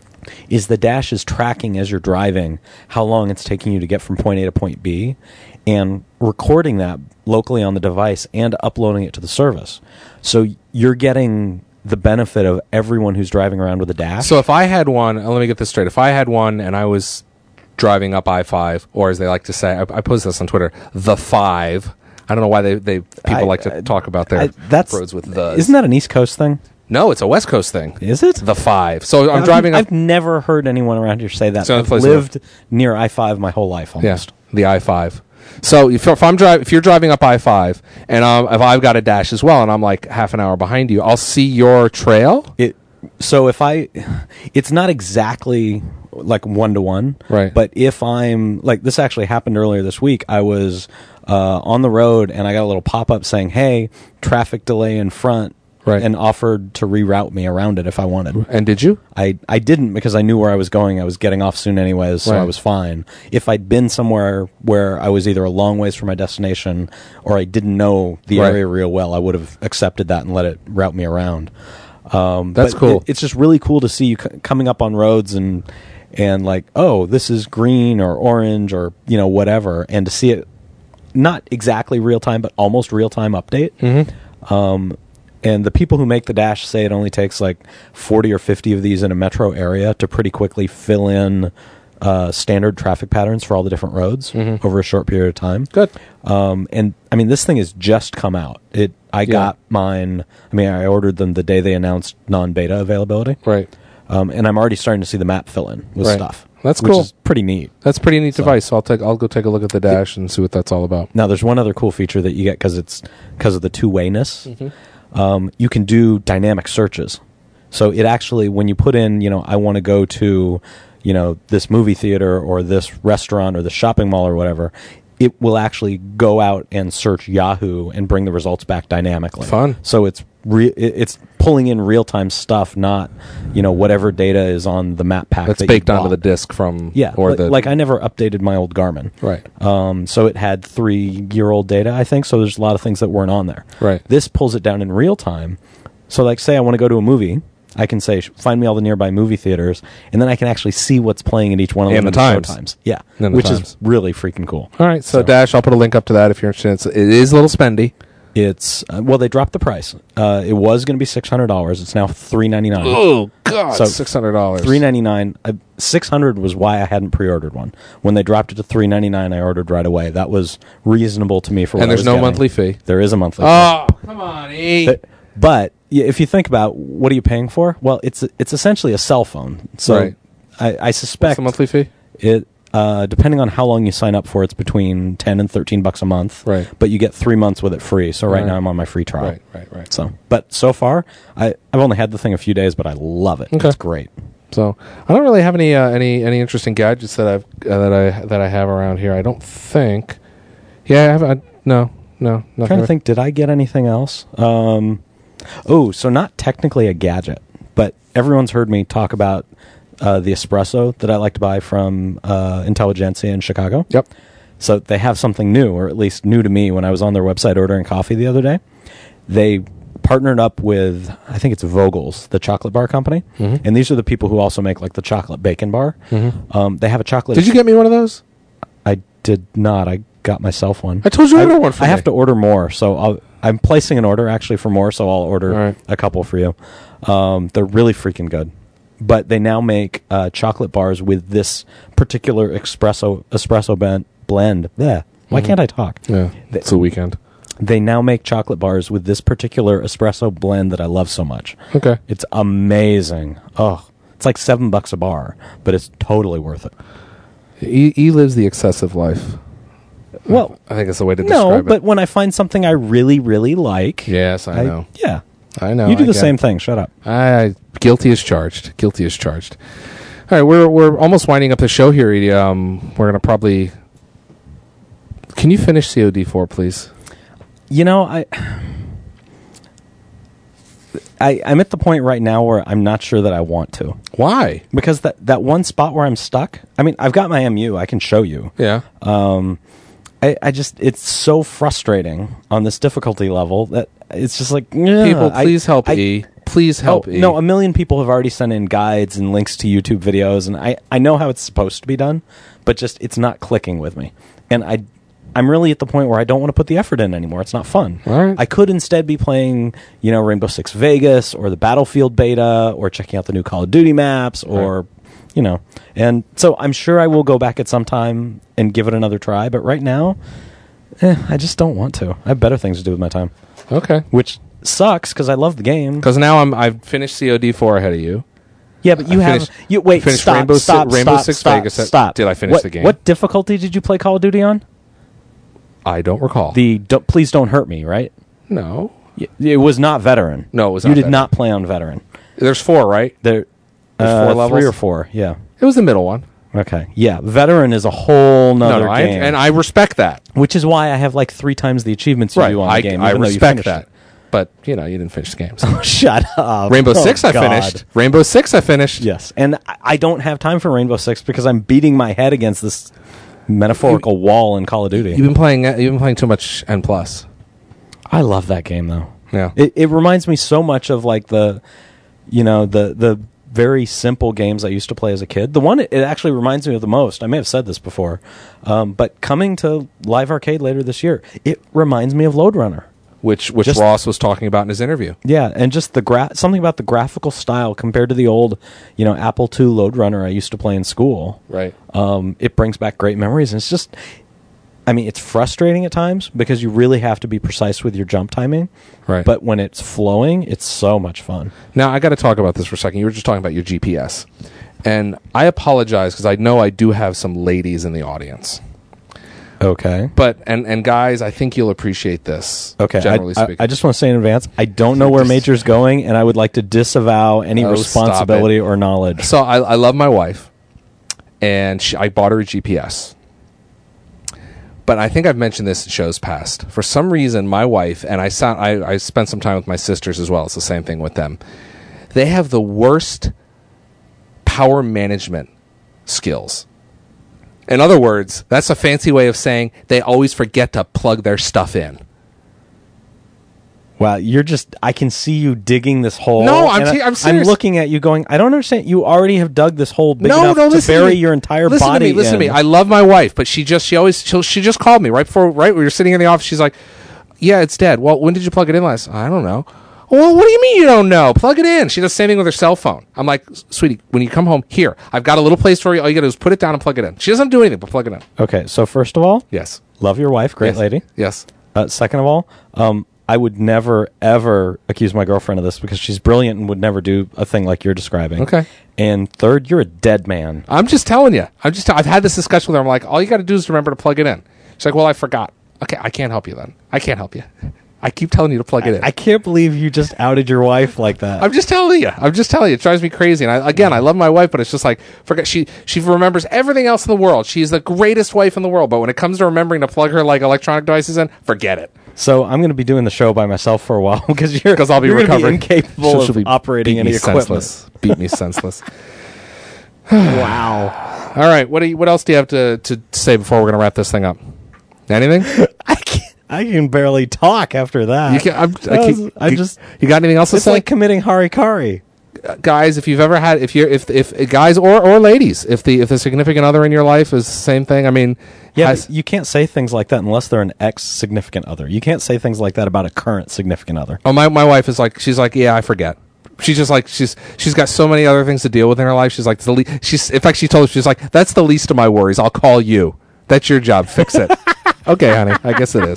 is the Dash is tracking as you're driving how long it's taking you to get from point A to point B and recording that locally on the device and uploading it to the service. So you're getting the benefit of everyone who's driving around with a Dash. So if I had one, uh, let me get this straight. If I had one and I was driving up I five, or as they like to say, I, I posted this on Twitter, the five. I don't know why they, they people I- like to I- talk about their I- that's, roads with the. Isn't that an East Coast thing? No, it's a West Coast thing. Is it? The five. So I'm I've, driving up. I've never heard anyone around here say that. It's the only I've place I lived near I five my whole life Yeah, almost. the I five. So if, if I'm driving, if you're driving up I five, and um, if I've got a Dash as well, and I'm like half an hour behind you, I'll see your trail. It so if I, it's not exactly like one to one, Right. But if I'm like this actually happened earlier this week. I was uh, on the road and I got a little pop up saying, "Hey, traffic delay in front." Right. And offered to reroute me around it if I wanted. And did you? I, I didn't because I knew where I was going. I was getting off soon anyways, so Right. I was fine. If I'd been somewhere where I was either a long ways from my destination or I didn't know the Right. area real well, I would have accepted that and let it route me around. Um, That's but cool. It, it's just really cool to see you c- coming up on roads and and like, oh, this is green or orange or you know whatever, and to see it not exactly real time, but almost real time update. Mm-hmm. Um, and the people who make the Dash say it only takes like forty or fifty of these in a metro area to pretty quickly fill in uh, standard traffic patterns for all the different roads Mhm. over a short period of time. Good. Um, and I mean, this thing has just come out. It I Yeah. got mine. I mean, I ordered them the day they announced non-beta availability. Right. Um, and I'm already starting to see the map fill in with Right. stuff. That's which cool. is pretty neat. That's a pretty neat So- device. So I'll take. I'll go take a look at the Dash and see what that's all about. Now, there's one other cool feature that you get because it's because of the two-wayness. Mm-hmm. Um, you can do dynamic searches. So it actually, when you put in, you know, I want to go to, you know, this movie theater or this restaurant or the shopping mall or whatever, it will actually go out and search Yahoo and bring the results back dynamically. Fun. So it's re- it- it's pulling in real time stuff, not you know whatever data is on the map pack That's that you baked onto bought. the disc from. Yeah, Or like, the like I never updated my old Garmin. Right. Um, so it had three-year-old data, I think. So there's a lot of things that weren't on there. Right. This pulls it down in real time. So, like, say I want to go to a movie, I can say, find me all the nearby movie theaters, and then I can actually see what's playing at each one of them And the in show times. times. Yeah, And the which times. is really freaking cool. All right. So, So- Dash, I'll put a link up to that if you're interested. It's, it is a little spendy. It's uh, well, they dropped the price. Uh, it was going to be six hundred dollars. It's now three ninety nine. Oh God! So, Six hundred dollars. Three ninety nine. Uh, Six hundred was why I hadn't pre-ordered one. When they dropped it to three ninety nine, I ordered right away. That was reasonable to me for. What And I there's was no getting. monthly fee. There is a monthly. Oh, come on, E. fee. But yeah, if you think about what are you paying for? Well, it's it's essentially a cell phone. So Right. I, I What's suspect the monthly fee? it. Uh, depending on how long you sign up for, it's between ten and thirteen bucks a month. Right. But you get three months with it free. So right, Right. now I'm on my free trial. Right, right, right. So, but so far, I I've only had the thing a few days, but I love it. Okay. It's great. So I don't really have any uh, any any interesting gadgets that I've uh, that I that I have around here. I don't think. Yeah, I have. I, no, no, nothing. I'm trying to think, did I get anything else? Um, oh, so not technically a gadget, but everyone's heard me talk about uh, the espresso that I like to buy from uh, Intelligentsia in Chicago. Yep. So they have something new, or at least new to me when I was on their website ordering coffee the other day. They partnered up with, I think it's Vogel's, the chocolate bar company. Mhm. And these are the people who also make like the chocolate bacon bar. Mhm. Um, they have a chocolate. Did you get me one of those? I did not. I got myself one. I told you to I, order one for I me. have to order more, so I'll, I'm placing an order actually for more, so I'll order All right. a couple for you. Um, they're really freaking good. But they now make uh, chocolate bars with this particular espresso espresso ben- blend. Yeah. Why Mhm. can't I talk? Yeah, They- it's the weekend. They now make chocolate bars with this particular espresso blend that I love so much. Okay. It's amazing. Oh, it's like seven bucks a bar, but it's totally worth it. E, e lives the excessive life. Well, I think that's the way to no, describe but it. when I find something I really, really like, Yes, I, know. Yeah, I know. you do I the get same it. thing. Shut up. I, I guilty as charged. Guilty as charged. All right, we're we're almost winding up the show here, Edie. Um, we're gonna probably. Can you finish C O D four, please? You know, I, I, I'm at the point right now where I'm not sure that I want to, Why? because that that one spot where I'm stuck. I mean, I've got my M U. I can show you. Yeah. Um, I, I just it's so frustrating on this difficulty level that it's just like yeah, People, I- please help I- E. Please help oh, E. No, a million people have already sent in guides and links to YouTube videos, and I, I know how it's supposed to be done, but just it's not clicking with me. And I, I'm really at the point where I don't want to put the effort in anymore. It's not fun. All right. I could instead be playing, you know, Rainbow Six Vegas or the Battlefield beta or checking out the new Call of Duty maps or, Right. you know. And so I'm sure I will go back at some time and give it another try, but right now, eh, I just don't want to. I have better things to do with my time, Okay. which sucks because I love the game. Because now I'm I've finished C O D four ahead of you. Yeah, but you I have finished- you wait. I finished stop, Rainbow Si- stop, Rainbow stop, Six stop, Vegas. Stop. Did I finish what, the game? What difficulty did you play Call of Duty on? I don't recall. The do, please don't hurt me. Right? no. Y- It was not veteran. No, it was You not did veteran. not play on veteran. There's four, right? There, There's uh, four levels? three or four. Yeah. It was the middle one. Okay. Yeah. Veteran is a whole No, nother no, I, game, and I respect that. which is why I have like three times the achievements you Right. do on I, the game. I even though you respect finished that. it. But you know, you didn't finish the game. So. Shut up. Rainbow Oh, Six, I God. finished. Rainbow Six, I finished. Yes, and I- I don't have time for Rainbow Six because I'm beating my head against this metaphorical wall in Call of Duty. You've been playing. You've been playing too much N plus. I love that game though. Yeah. It, it reminds me so much of like the you know, the the very simple games I used to play as a kid. The one it actually reminds me of the most, I may have said this before, um, but coming to Live Arcade later this year, it reminds me of Lode Runner. Which which Just- Ross was talking about in his interview. Yeah, and just the gra- something about the graphical style compared to the old, you know, Apple two Lode Runner I used to play in school. Right. Um, it brings back great memories, and it's just, I mean, it's frustrating at times because you really have to be precise with your jump timing. Right. But when it's flowing, it's so much fun. Now, I got to talk about this for a second. You were just talking about your G P S. And I apologize because I know I do have some ladies in the audience. Okay. But, and, and guys, I think you'll appreciate this, Okay, generally I, I, speaking. I just want to say in advance, I don't know where Just- Major's going, and I would like to disavow any Oh, responsibility stop it. or knowledge. So I, I love my wife, and she, I bought her a G P S. But I think I've mentioned this in shows past. For some reason, my wife, and I, sound, I, I spent some time with my sisters as well. It's the same thing with them. They have the worst power management skills. In other words, that's a fancy way of saying they always forget to plug their stuff in. Wow, you're just, I can see you digging this hole. No, I'm and te- I- I'm serious. looking at you going, I don't understand. You already have dug this hole big no, enough no, to listen bury to me. your entire listen body to me, listen in. to me. I love my wife, but she just, she always, she she just called me right before, right when we were sitting in the office. She's like, yeah, it's dead. Well, when did you plug it in last? I don't know. Well, what do you mean you don't know? Plug it in. She does the same thing with her cell phone. I'm like, sweetie, when you come home, here, I've got a little place for you. All you got to do is put it down and plug it in. She doesn't do anything but plug it in. Okay, so first of all, Yes. love your wife, great Yes. lady. Yes. Uh, second of all, um, I would never, ever accuse my girlfriend of this because she's brilliant and would never do a thing like you're describing. Okay. And third, you're a dead man. I'm just telling you. I'm just. I've had this discussion with her. I'm like, all you got to do is remember to plug it in. She's like, well, I forgot. Okay, I can't help you then. I can't help you. I keep telling you to plug it in. I can't believe you just outed your wife like that. I'm just telling you. I'm just telling you. It drives me crazy. And I, again, I love my wife, but it's just like, forget. She she remembers everything else in the world. She's the greatest wife in the world. But when it comes to remembering to plug her like electronic devices in, forget it. So I'm going to be doing the show by myself for a while because you're Because I'll be you're gonna recovering. be incapable She'll- she'll of be- operating beat any me equipment. senseless. Beat me senseless. Wow. All right. What do you, What else do you have to, to say before we're going to wrap this thing up? Anything? I can't, I can barely talk after that. You can, I'm, I, That keep, was- I you, just You got anything else to it's say? like committing harikari. Guys, if you've ever had, if you're, if, if guys or, or ladies, if the, if the significant other in your life is the same thing, I mean, Yeah, has- but you can't say things like that unless they're an ex significant other. You can't say things like that about a current significant other. oh, my, my wife is like, she's like, yeah, I forget. She's just like, she's, she's got so many other things to deal with in her life. She's like, the le- she's, in fact, she told us, she's like, that's the least of my worries. I'll call you. That's your job. Fix it. Okay, honey. I guess it is.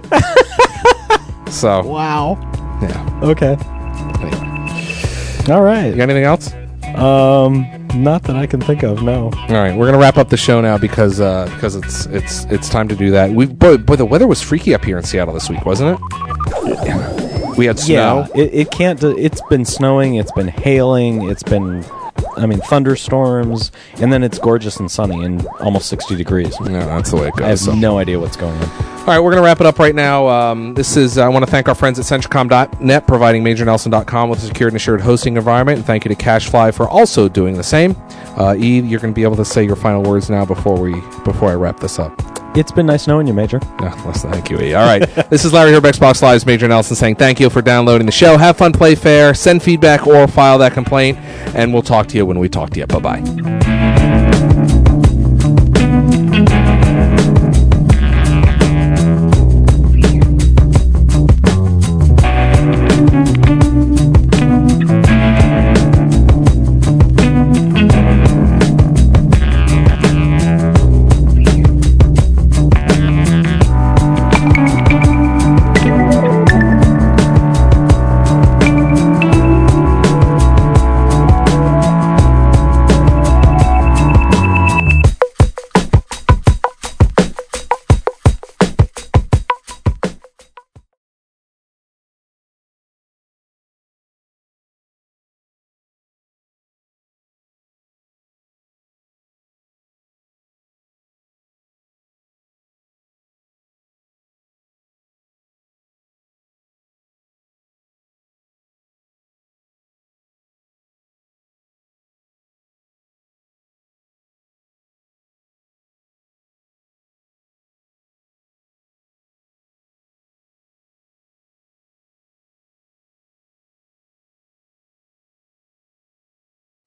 So, Wow. yeah. Okay. Anyway. All right. You got anything else? Um, not that I can think of. No. All right, we're gonna wrap up the show now because uh, because it's it's it's time to do that. We boy, boy, the weather was freaky up here in Seattle this week, wasn't it? We had snow. Yeah. It, it can't. do- It's been snowing. It's been hailing. It's been, I mean, thunderstorms, and then it's gorgeous and sunny and almost sixty degrees. No, that's the way it I have goes. so. no idea what's going on. All right, we're going to wrap it up right now. Um, this is I want to thank our friends at Centricom dot net, providing Major Nelson dot com with a secured and assured hosting environment. And thank you to CashFly for also doing the same. Uh, E, you're going to be able to say your final words now before we before I wrap this up. It's been nice knowing you, Major. No, less than thank you, E. All right, this is Larry here, Xbox Live's Major Nelson saying thank you for downloading the show. Have fun, play fair, send feedback or file that complaint, and we'll talk to you when we talk to you. Bye bye.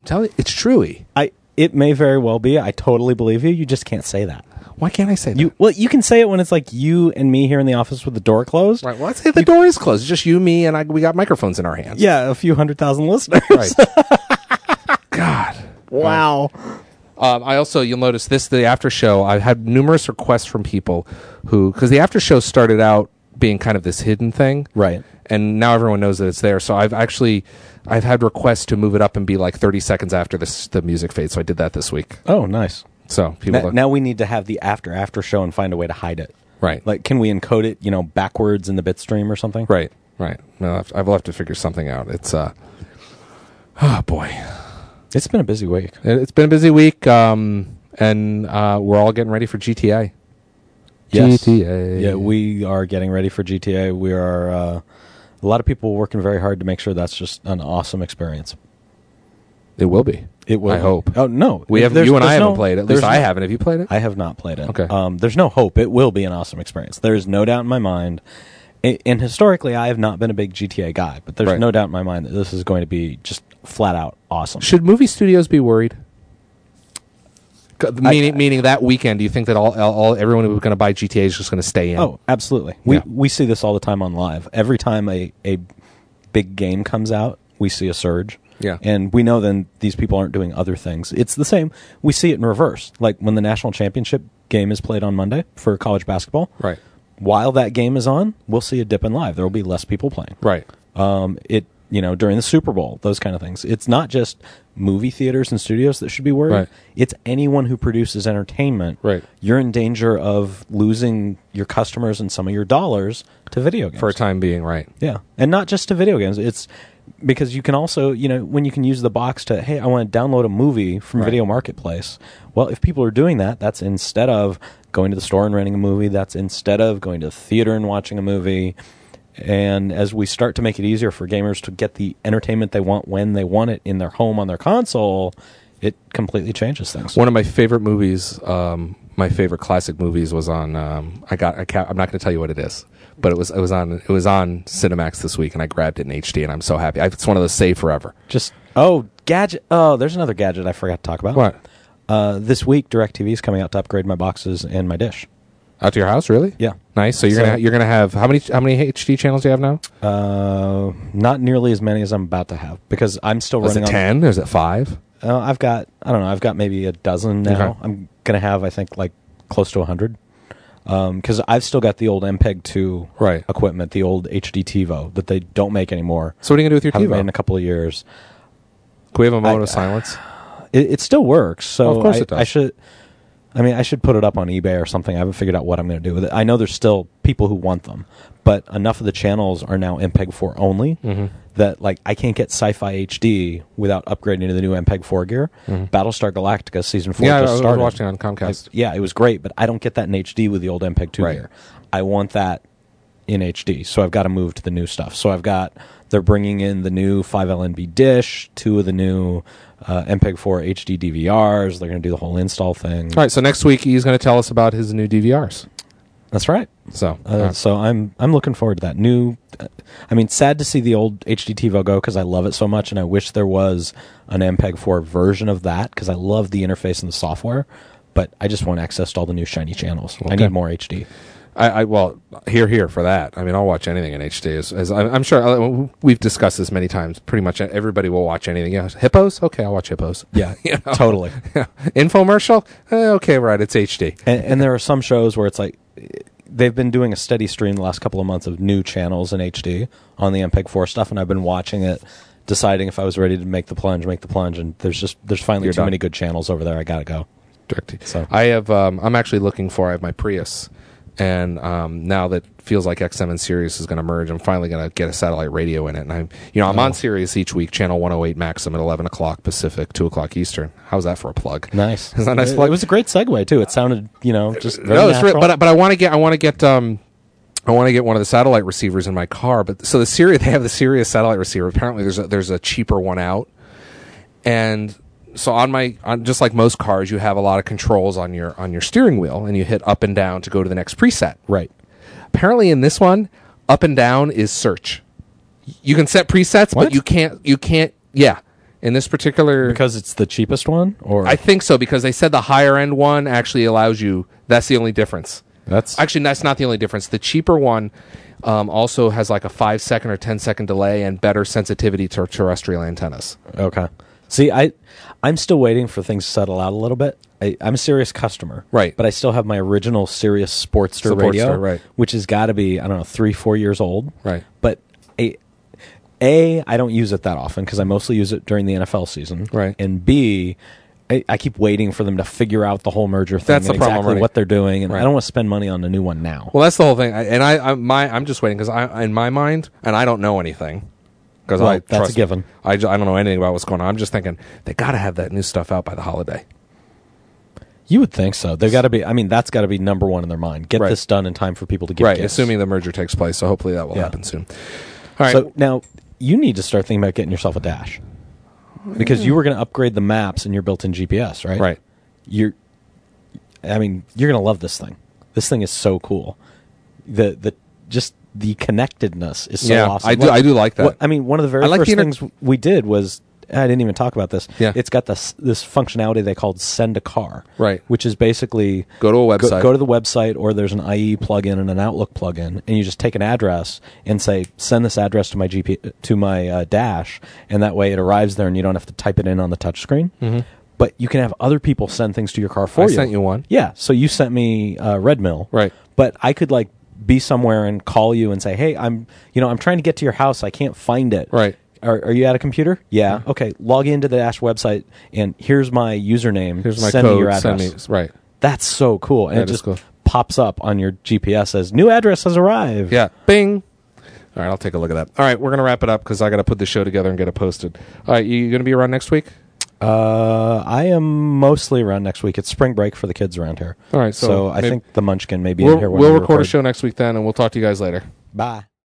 Tell you, it's true. E. I it may very well be. I totally believe you. You just can't say that. Why can't I say that? You well, you can say it when it's like you and me here in the office with the door closed. Right. Well, let's say the door is closed. It's just you, me, and I. We got microphones in our hands. Yeah, a few hundred thousand listeners. Right. God. Wow. Um, I also, you'll notice this, the after show, I've had numerous requests from people who, because the after show started out being kind of this hidden thing. Right. And now everyone knows that it's there. So I've actually, I've had requests to move it up and be like thirty seconds after this, the music fades. So I did that this week. Oh, nice. So people Now, look, now we need to have the after after show and find a way to hide it. right. Like, can we encode it, you know, backwards in the bit stream or something? Right. Right. No, I've, I've left to figure something out. It's, uh, oh boy. It's been a busy week. It, it's been a busy week. Um, and, uh, we're all getting ready for G T A. Yes. G T A. Yeah, we are getting ready for G T A. We are, uh, a lot of people working very hard to make sure that's just an awesome experience. It will be. It will. I hope. Oh, no. We have, There's- you and I there's haven't no- played it. At there's least I no- haven't. Have you played it? I have not played it. Okay. Um, there's no hope. It will be an awesome experience. There's no doubt in my mind. I- And historically, I have not been a big G T A guy, but there's Right. no doubt in my mind that this is going to be just flat out awesome. Should movie studios be worried? C- Meaning, meaning that weekend, do you think that all, all, all everyone who's going to buy G T A is just going to stay in? Oh, absolutely. We Yeah. we see this all the time on live. Every time a, a big game comes out, we see a surge. Yeah. And we know then these people aren't doing other things. It's the same. We see it in reverse. Like when the national championship game is played on Monday for college basketball. right, While that game is on, we'll see a dip in live. There will be less people playing. right, Um, it you know during the Super Bowl, those kind of things. It's not just movie theaters and studios that should be worried. Right. It's anyone who produces entertainment. Right. You're in danger of losing your customers and some of your dollars to video games for a time being, right. Yeah, and not just to video games. It's because you can also, you know, when you can use the box to, hey, I want to download a movie from Right. Video Marketplace. Well, if people are doing that, that's instead of going to the store and renting a movie. That's instead of going to the theater and watching a movie. And as we start to make it easier for gamers to get the entertainment they want when they want it in their home on their console, it completely changes things. One of my favorite movies, um, my favorite classic movies, was on. Um, I got. I can't, I'm not going to tell you what it is, but it was. It was on. It was on Cinemax this week, and I grabbed it in H D, and I'm so happy. I, it's one of those save forever. Just oh, gadget. Oh, there's another gadget I forgot to talk about. What? Uh, this week, DirecTV is coming out to upgrade my boxes and my dish. Out to your house, really? Yeah. Nice. So you're So- gonna you're gonna have how many how many H D channels do you have now? Uh, not nearly as many as I'm about to have because I'm still Is running it on. ten? Is it five? Uh, I've got I don't know. I've got maybe a dozen now. Okay. I'm gonna have I think like close to a hundred. Because I've still got the old M P E G two Right. equipment, the old H D TiVo that they don't make anymore. So what are you gonna do with your Haven't TiVo? made in a couple of years. Can we have a moment I- of silence? It, it still works. So Oh, of course I, it does. I should. I mean, I should put it up on eBay or something. I haven't figured out what I'm going to do with it. I know there's still people who want them, but enough of the channels are now M P E G four only Mm-hmm. that like I can't get Sci-Fi H D without upgrading to the new M P E G four gear. Battlestar Galactica season four Mm-hmm. Yeah, I just was started. watching on Comcast. Like, yeah, it was great, but I don't get that in H D with the old M P E G two Right. gear. I want that in H D, so I've got to move to the new stuff. So I've got they're bringing in the new five L N B dish, two of the new uh, M P E G four H D D V Rs. They're going to do the whole install thing. All right. So next week he's going to tell us about his new D V Rs. That's right. So Uh, all right. So I'm I'm looking forward to that new. Uh, I mean, sad to see the old H D TiVo go because I love it so much, and I wish there was an M P E G four version of that because I love the interface and the software. But I just want access to all the new shiny channels. I Okay. need more H D. I, I well, here, here for that. I mean, I'll watch anything in H D. As, as I, I'm sure uh, we've discussed this many times. Pretty much everybody will watch anything. Yeah, hippos. Okay, I'll watch hippos. Yeah, You know? totally. Infomercial. Eh, okay, right. It's H D. And, and there are some shows where it's like they've been doing a steady stream the last couple of months of new channels in H D on the M P E G four stuff, and I've been watching it, deciding if I was ready to make the plunge, make the plunge, and there's just there's finally You're too done. many good channels over there. I gotta go. Direct. So- I have. Um, I'm actually looking for. I have my Prius, and um, now that feels like X M and Sirius is going to merge, I'm finally going to get a satellite radio in it. And I'm, you know, I'm Oh. on Sirius each week, channel one oh eight Maxim at eleven o'clock Pacific, two o'clock Eastern. How's that for a plug? Nice. Is that a nice It, plug? it was a great segue too. It sounded, you know, just very No, it's re- natural. but but I want to get I want to get um I want to get one of the satellite receivers in my car. But so the Sirius they have the Sirius satellite receiver. Apparently there's a, there's a cheaper one out, and so on my on just like most cars, you have a lot of controls on your on your steering wheel, and you hit up and down to go to the next preset. right. Apparently in this one, up and down is search. You can set presets, What? but you can't you can't yeah. In this particular, Because it's the cheapest one, or I think so, because they said the higher end one actually allows you. That's the only difference. that's Actually, that's not the only difference. The cheaper one um, also has like a five second or ten second delay and better sensitivity to terrestrial antennas. okay. See, I I'm still waiting for things to settle out a little bit. I, I'm a Sirius customer, Right. But I still have my original Sirius Sportster, Sportster, radio, right. which has got to be I don't know three four years old, Right. But a a I don't use it that often because I mostly use it during the N F L season, Right. And B, I, I keep waiting for them to figure out the whole merger thing, That's the and problem, exactly right. what they're doing, and Right. I don't want to spend money on a new one now. Well, that's the whole thing. I, and I, I my I'm just waiting because I in my mind, and I don't know anything. Because Well, I that's a trust, given. I, ju- I don't know anything about what's going on. I'm just thinking they got to have that new stuff out by the holiday. You would think so. They've got to be. I mean, that's got to be number one in their mind. Get Right. this done in time for people to get Right, gifts. assuming the merger takes place. So hopefully that will Yeah. happen soon. All right. So now you need to start thinking about getting yourself a dash because you were going to upgrade the maps in your built-in G P S, right? Right. You're. I mean, you're going to love this thing. This thing is so cool. The the just the connectedness is so Yeah, awesome. I do- I do like that. What- I mean, one of the very I like first the inter- things we did was. I didn't even talk about this. Yeah. It's got this this functionality they called Send a Car. Right. Which is basically Go to a Go, website. go to the website, or there's an I E plugin and an Outlook plugin, and you just take an address and say, "Send this address to my G P to my uh, dash," and that way it arrives there, and you don't have to type it in on the touchscreen. Mm-hmm. But you can have other people send things to your car for I you. sent you one. Yeah. So you sent me uh, Red Mill. Right. But I could like be somewhere and call you and say, "Hey, I'm you know I'm trying to get to your house. I can't find it." Right. Are, are you at a computer? Yeah. Okay. Log into the Dash website, and here's my username. Here's my send code. me your address. Send me. Right. That's so cool, and That it is just cool. pops up on your G P S as new address has arrived. Yeah. Bing. All right. I'll take a look at that. All right. We're going to wrap it up because I got to put the show together and get it posted. All right. You going to be around next week? Uh, I am mostly around next week. It's spring break for the kids around here. All right, so I maybe- think the Munchkin may be We'll, in here when we'll we record a show next week then, and we'll talk to you guys later. Bye.